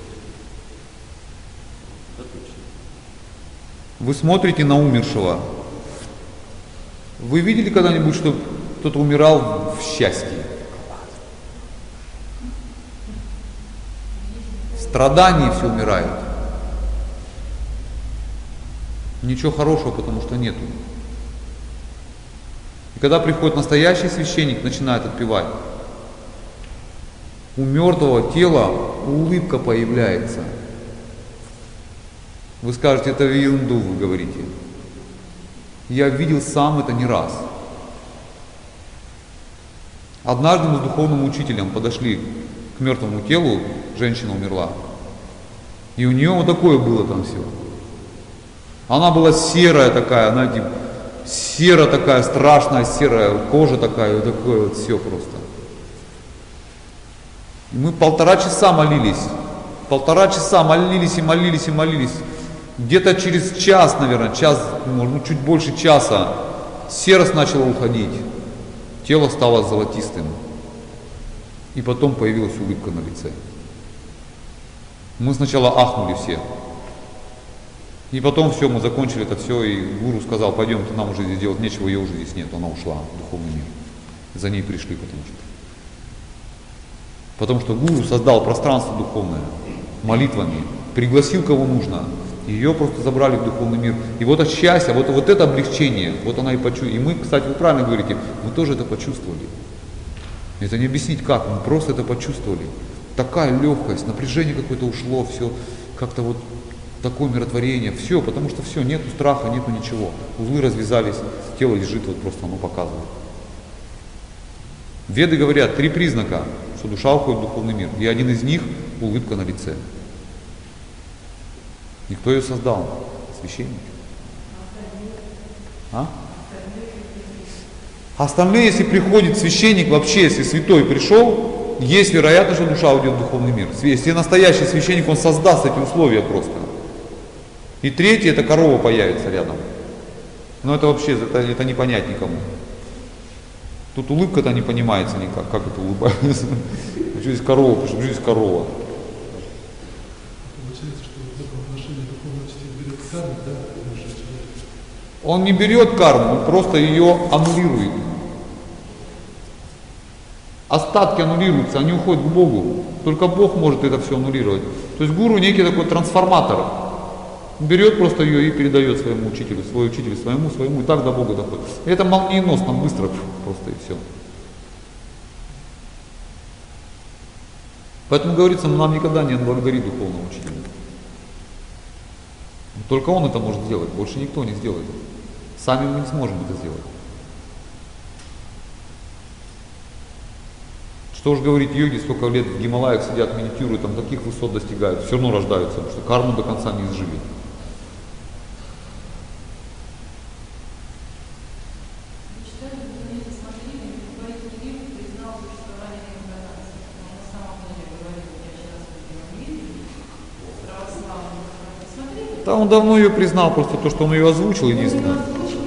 Это точно. Вы смотрите на умершего. Вы видели когда-нибудь, что кто-то умирал в счастье? В страдании все умирают. Ничего хорошего, потому что нету. И когда приходит настоящий священник, начинает отпевать, у мертвого тела улыбка появляется. Вы скажете, это ерунду вы говорите. Я видел сам это не раз. Однажды мы с духовным учителем подошли к мертвому телу, женщина умерла, и у нее вот такое было там все. Она была серая такая, знаете, серая такая, страшная серая, кожа такая, вот такое вот все просто. И мы 1,5 часа молились. 1,5 часа молились и молились и молились. Где-то через час, наверное, чуть больше часа, серость начала уходить. Тело стало золотистым. И потом появилась улыбка на лице. Мы сначала ахнули все. И потом все, мы закончили это все, и гуру сказал, пойдемте, нам уже здесь делать нечего, ее уже здесь нет, она ушла в духовный мир. За ней пришли, потому что гуру создал пространство духовное молитвами, пригласил кого нужно, ее просто забрали в духовный мир. И вот это счастье, вот это облегчение, вот она и почувствовала. И мы, кстати, вы правильно говорите, мы тоже это почувствовали. Это не объяснить как, мы просто это почувствовали. Такая легкость, напряжение какое-то ушло, все как-то вот такое умиротворение, все, потому что все, нету страха, нету ничего. Узлы развязались, тело лежит, вот просто оно показывает. Веды говорят 3 признака, что душа уходит в духовный мир. И один из них — улыбка на лице. И кто ее создал? Священник. А? Остальные, если приходит священник, вообще, если святой пришел, есть вероятность, что душа уйдет в духовный мир. Если настоящий священник, он создаст эти условия просто. И третье, это корова появится рядом. Но это вообще, это не понять никому. Тут улыбка-то не понимается никак, как это улыбается. Что здесь корова, почему здесь корова? Получается, что в этом отношении духовный учитель берет карму, да? Он не берет карму, он просто ее аннулирует. Остатки аннулируются, они уходят к Богу. Только Бог может это все аннулировать. То есть гуру некий такой трансформатор. Берет просто ее и передает своему учителю, свой учитель своему, и так до Бога доходит. И это молниеносно, быстро просто и все. Поэтому говорится, нам никогда не отблагодарит духовного учителя. Только он это может сделать, больше никто не сделает. Сами мы не сможем это сделать. Что уж говорить, йоги сколько лет в Гималаях сидят, медитируют, там таких высот достигают, все равно рождаются, потому что карму до конца не изжили. Да, он давно ее признал, просто то, что он ее озвучил, единственное.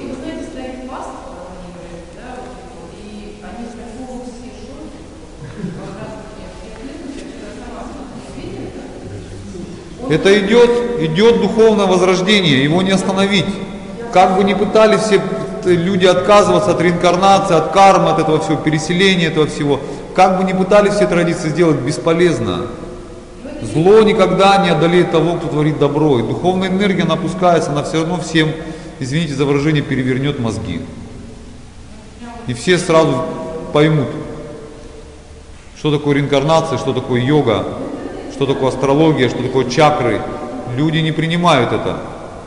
Это идет духовное возрождение, его не остановить. Как бы ни пытались все люди отказываться от реинкарнации, от кармы, от этого всего, переселения этого всего, как бы ни пытались все традиции сделать, бесполезно. Зло никогда не одолеет того, кто творит добро. И духовная энергия, она опускается, она все равно всем, извините за выражение, перевернет мозги. И все сразу поймут, что такое реинкарнация, что такое йога, что такое астрология, что такое чакры. Люди не принимают это.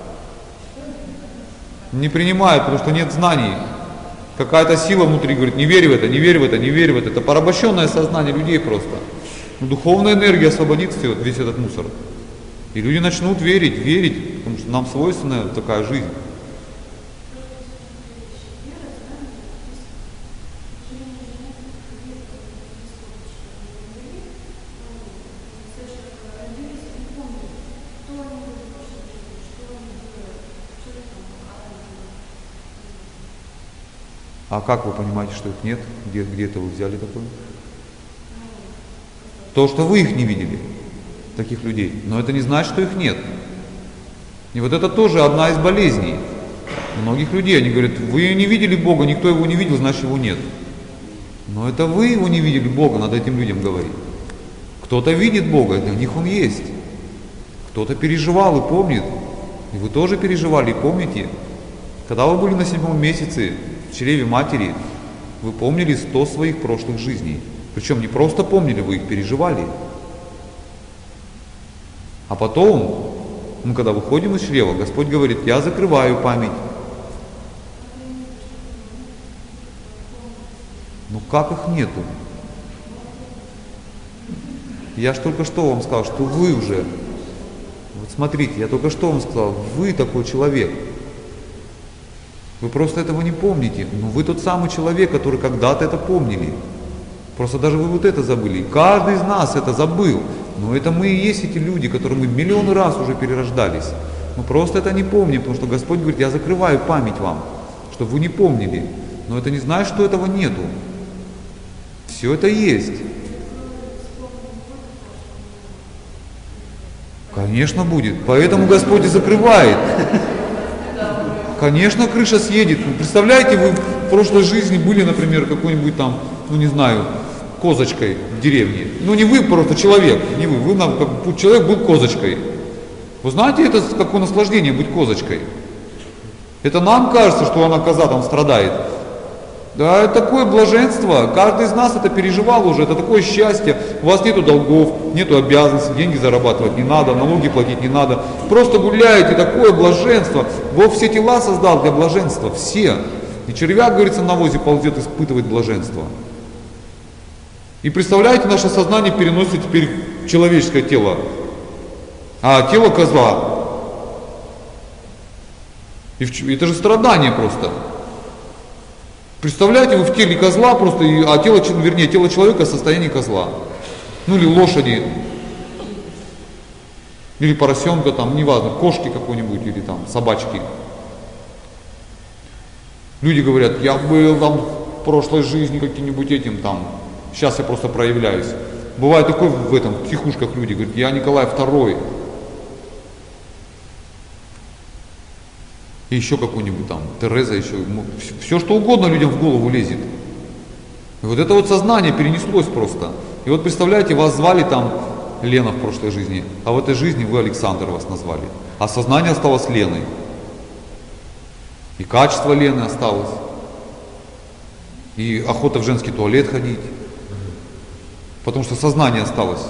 Не принимают, потому что нет знаний. Какая-то сила внутри говорит, не верь в это, не верь в это, не верь в это. Это порабощенное сознание людей просто. Духовная энергия освободит весь этот мусор. И люди начнут верить, потому что нам свойственна такая жизнь. А как вы понимаете, что их нет? Где это вы взяли такое? То, что вы их не видели, таких людей, но это не значит, что их нет. И вот это тоже одна из болезней. Многих людей, они говорят, вы не видели Бога, никто его не видел, значит его нет. Но это вы его не видели, Бога, надо этим людям говорить. Кто-то видит Бога, для них он есть. Кто-то переживал и помнит. И вы тоже переживали и помните. Когда вы были на 7-м месяце в чреве матери, вы помнили 100 своих прошлых жизней. Причем не просто помнили, вы их переживали. А потом, мы когда выходим из чрева, Господь говорит, я закрываю память. Ну как их нету? Я ж только что вам сказал, что вы уже. Вот смотрите, я только что вам сказал, вы такой человек. Вы просто этого не помните. Но вы тот самый человек, который когда-то это помнили. Просто даже вы вот это забыли. И каждый из нас это забыл. Но это мы и есть эти люди, которые мы миллионы раз уже перерождались. Мы просто это не помним, потому что Господь говорит, я закрываю память вам, чтобы вы не помнили. Но это не значит, что этого нету. Все это есть. Конечно будет. Поэтому Господь и закрывает. Конечно, крыша съедет. Представляете, вы в прошлой жизни были, например, какой-нибудь там, ну не знаю, козочкой в деревне. Ну не вы, просто человек, не вы. Человек был козочкой. Вы знаете, это какое наслаждение быть козочкой? Это нам кажется, что она коза там страдает. Да, это такое блаженство. Каждый из нас это переживал уже. Это такое счастье. У вас нету долгов, нету обязанностей, деньги зарабатывать не надо, налоги платить не надо. Просто гуляете, такое блаженство. Бог все тела создал для блаженства. Все. И червяк, говорится, на навозе ползет испытывать блаженство. И представляете, наше сознание переносит теперь в человеческое тело. А тело козла. И это же страдание просто. Представляете, вы в теле козла просто, а тело человека в состоянии козла. Ну или лошади. Или поросенка там, неважно, кошки какой-нибудь или там собачки. Люди говорят, я был там в прошлой жизни каким-нибудь этим там, сейчас я просто проявляюсь. Бывает такое в этом, в психушках люди говорят, я Николай II. И еще какой-нибудь там, Тереза еще, все что угодно людям в голову лезет. И вот это вот сознание перенеслось просто. И вот представляете, вас звали там Лена в прошлой жизни, а в этой жизни вы Александр вас назвали. А сознание осталось Леной. И качество Лены осталось. И охота в женский туалет ходить. Потому что сознание осталось.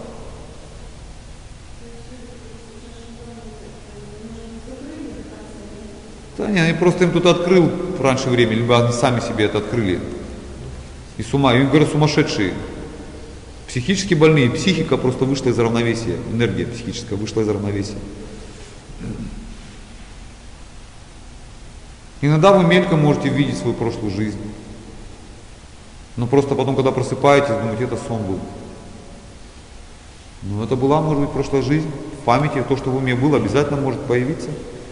Да не, я просто им тут открыл раньше времени, либо они сами себе это открыли. И с ума, им говорят, сумасшедшие. Психически больные, психика просто вышла из равновесия, энергия психическая вышла из равновесия. Иногда вы мельком можете видеть свою прошлую жизнь. Но просто потом, когда просыпаетесь, думаете, это сон был. Но это была, может быть, прошлая жизнь. В памяти то, что в уме было, обязательно может появиться.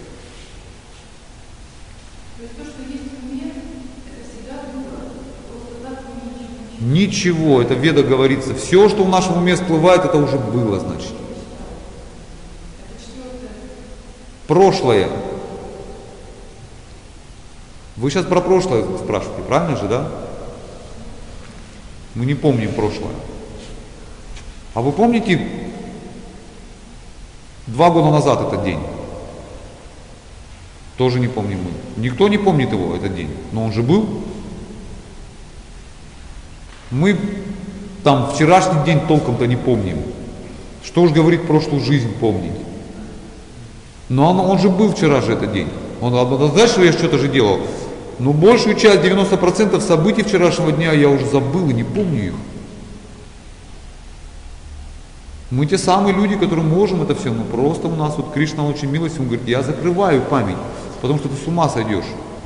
Ничего, это в Ведах говорится. Все, что в нашем уме всплывает, это уже было, значит. Прошлое. Вы сейчас про прошлое спрашиваете, правильно же, да? Мы не помним прошлое. А вы помните 2 года назад этот день? Тоже не помним мы. Никто не помнит его, этот день. Но он же был. Мы там вчерашний день толком-то не помним. Что уж говорить прошлую жизнь помнить. Но он же был вчера же этот день. Знаешь, что я что-то же делал? Но большую часть, 90% событий вчерашнего дня я уже забыл и не помню их. Мы те самые люди, которые можем это все, но просто у нас вот Кришна очень милостив, он говорит, я закрываю память, потому что ты с ума сойдешь.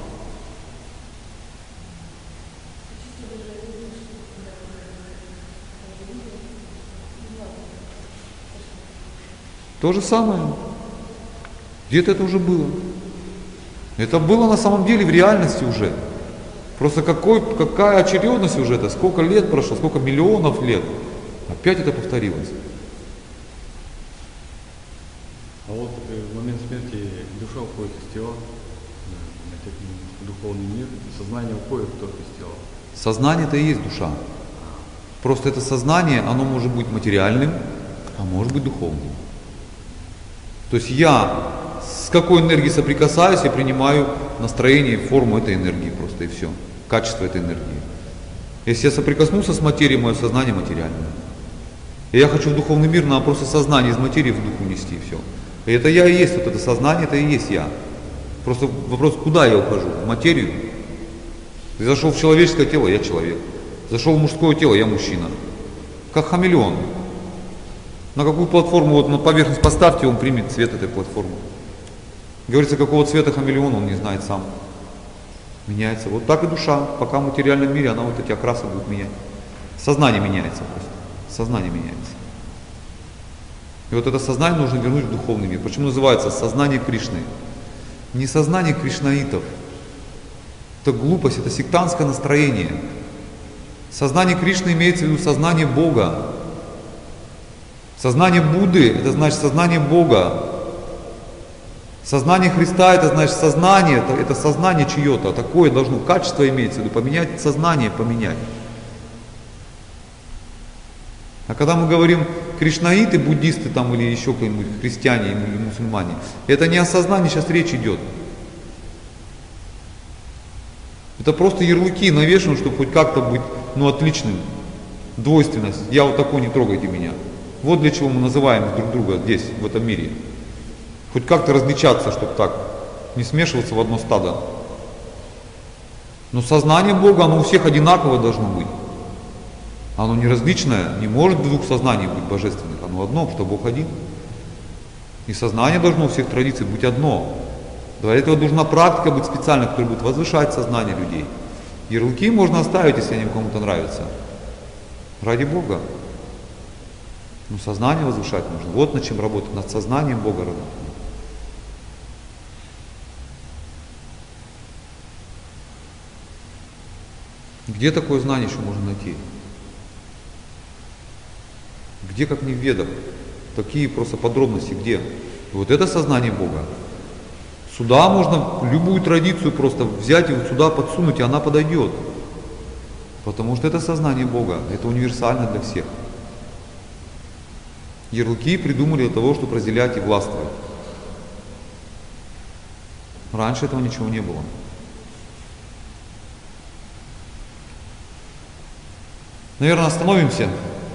То же самое. Где-то это уже было. Это было на самом деле в реальности уже. Просто какая очередность уже это, сколько лет прошло, сколько миллионов лет. Опять это повторилось. А вот в момент смерти душа уходит из тела, в духовный мир, и сознание уходит только из тела. Сознание это и есть душа. Просто это сознание, оно может быть материальным, а может быть духовным. То есть я с какой энергией соприкасаюсь, я принимаю настроение и форму этой энергии просто и все. Качество этой энергии. Если я соприкоснулся с материей, мое сознание материальное. И я хочу в духовный мир, надо просто сознание из материи в дух унести, и все. И это я и есть, вот это сознание, это и есть я. Просто вопрос, куда я ухожу? В материю? Ты зашел в человеческое тело, я человек. Зашел в мужское тело, я мужчина. Как хамелеон. На какую платформу, вот на поверхность поставьте, он примет цвет этой платформы. Говорится, какого цвета хамелеон, он не знает сам. Меняется. Вот так и душа, пока в материальном мире, она вот эти окрасы будет менять. Сознание меняется просто. Сознание меняется. И вот это сознание нужно вернуть в духовный мир. Почему называется сознание Кришны? Не сознание кришнаитов. Это глупость, это сектантское настроение. Сознание Кришны имеется в виду сознание Бога. Сознание Будды — это значит сознание Бога. Сознание Христа — это значит сознание, это сознание чье-то. Такое должно, качество имеется в виду, поменять сознание, поменять. А когда мы говорим кришнаиты, буддисты там или еще кто-нибудь, христиане или мусульмане, это не о сознании сейчас речь идет. Это просто ярлыки навешаны, чтобы хоть как-то быть, отличным. Двойственность. Я вот такой, не трогайте меня. Вот для чего мы называем друг друга здесь, в этом мире. Хоть как-то различаться, чтобы так, не смешиваться в одно стадо. Но сознание Бога, оно у всех одинаково должно быть. Оно не различное, не может двух сознаний быть божественных, оно одно, что Бог один. И сознание должно у всех традиций быть одно. Для этого должна практика быть специальная, которая будет возвышать сознание людей. Ярлыки можно оставить, если они кому-то нравятся. Ради Бога. Но сознание возвышать нужно. Вот над чем работать, над сознанием Бога работать. Где такое знание еще можно найти? Где, как не в Ведах? Такие просто подробности, где? И вот это сознание Бога. Сюда можно любую традицию просто взять и вот сюда подсунуть, и она подойдет. Потому что это сознание Бога, это универсально для всех. Ярлыки придумали для того, чтобы разделять и властвовать. Раньше этого ничего не было. Наверное, остановимся.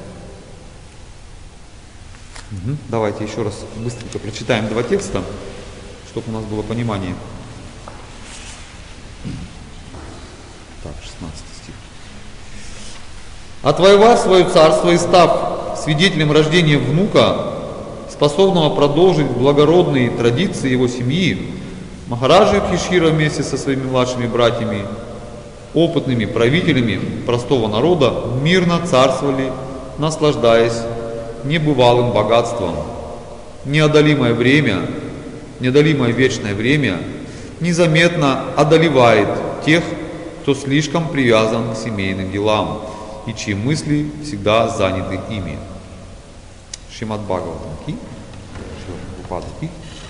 Давайте еще раз быстренько прочитаем два текста, чтобы у нас было понимание. Так, 16 стих. «Отвоевав свое царство и став свидетелем рождения внука, способного продолжить благородные традиции его семьи, Махараджа Юдхишthira вместе со своими младшими братьями, опытными правителями простого народа, мирно царствовали, наслаждаясь небывалым богатством. Неодолимое вечное время незаметно одолевает тех, кто слишком привязан к семейным делам и чьи мысли всегда заняты ими». Шримад Бхагаватам ки, Шрила Прабхупада ки.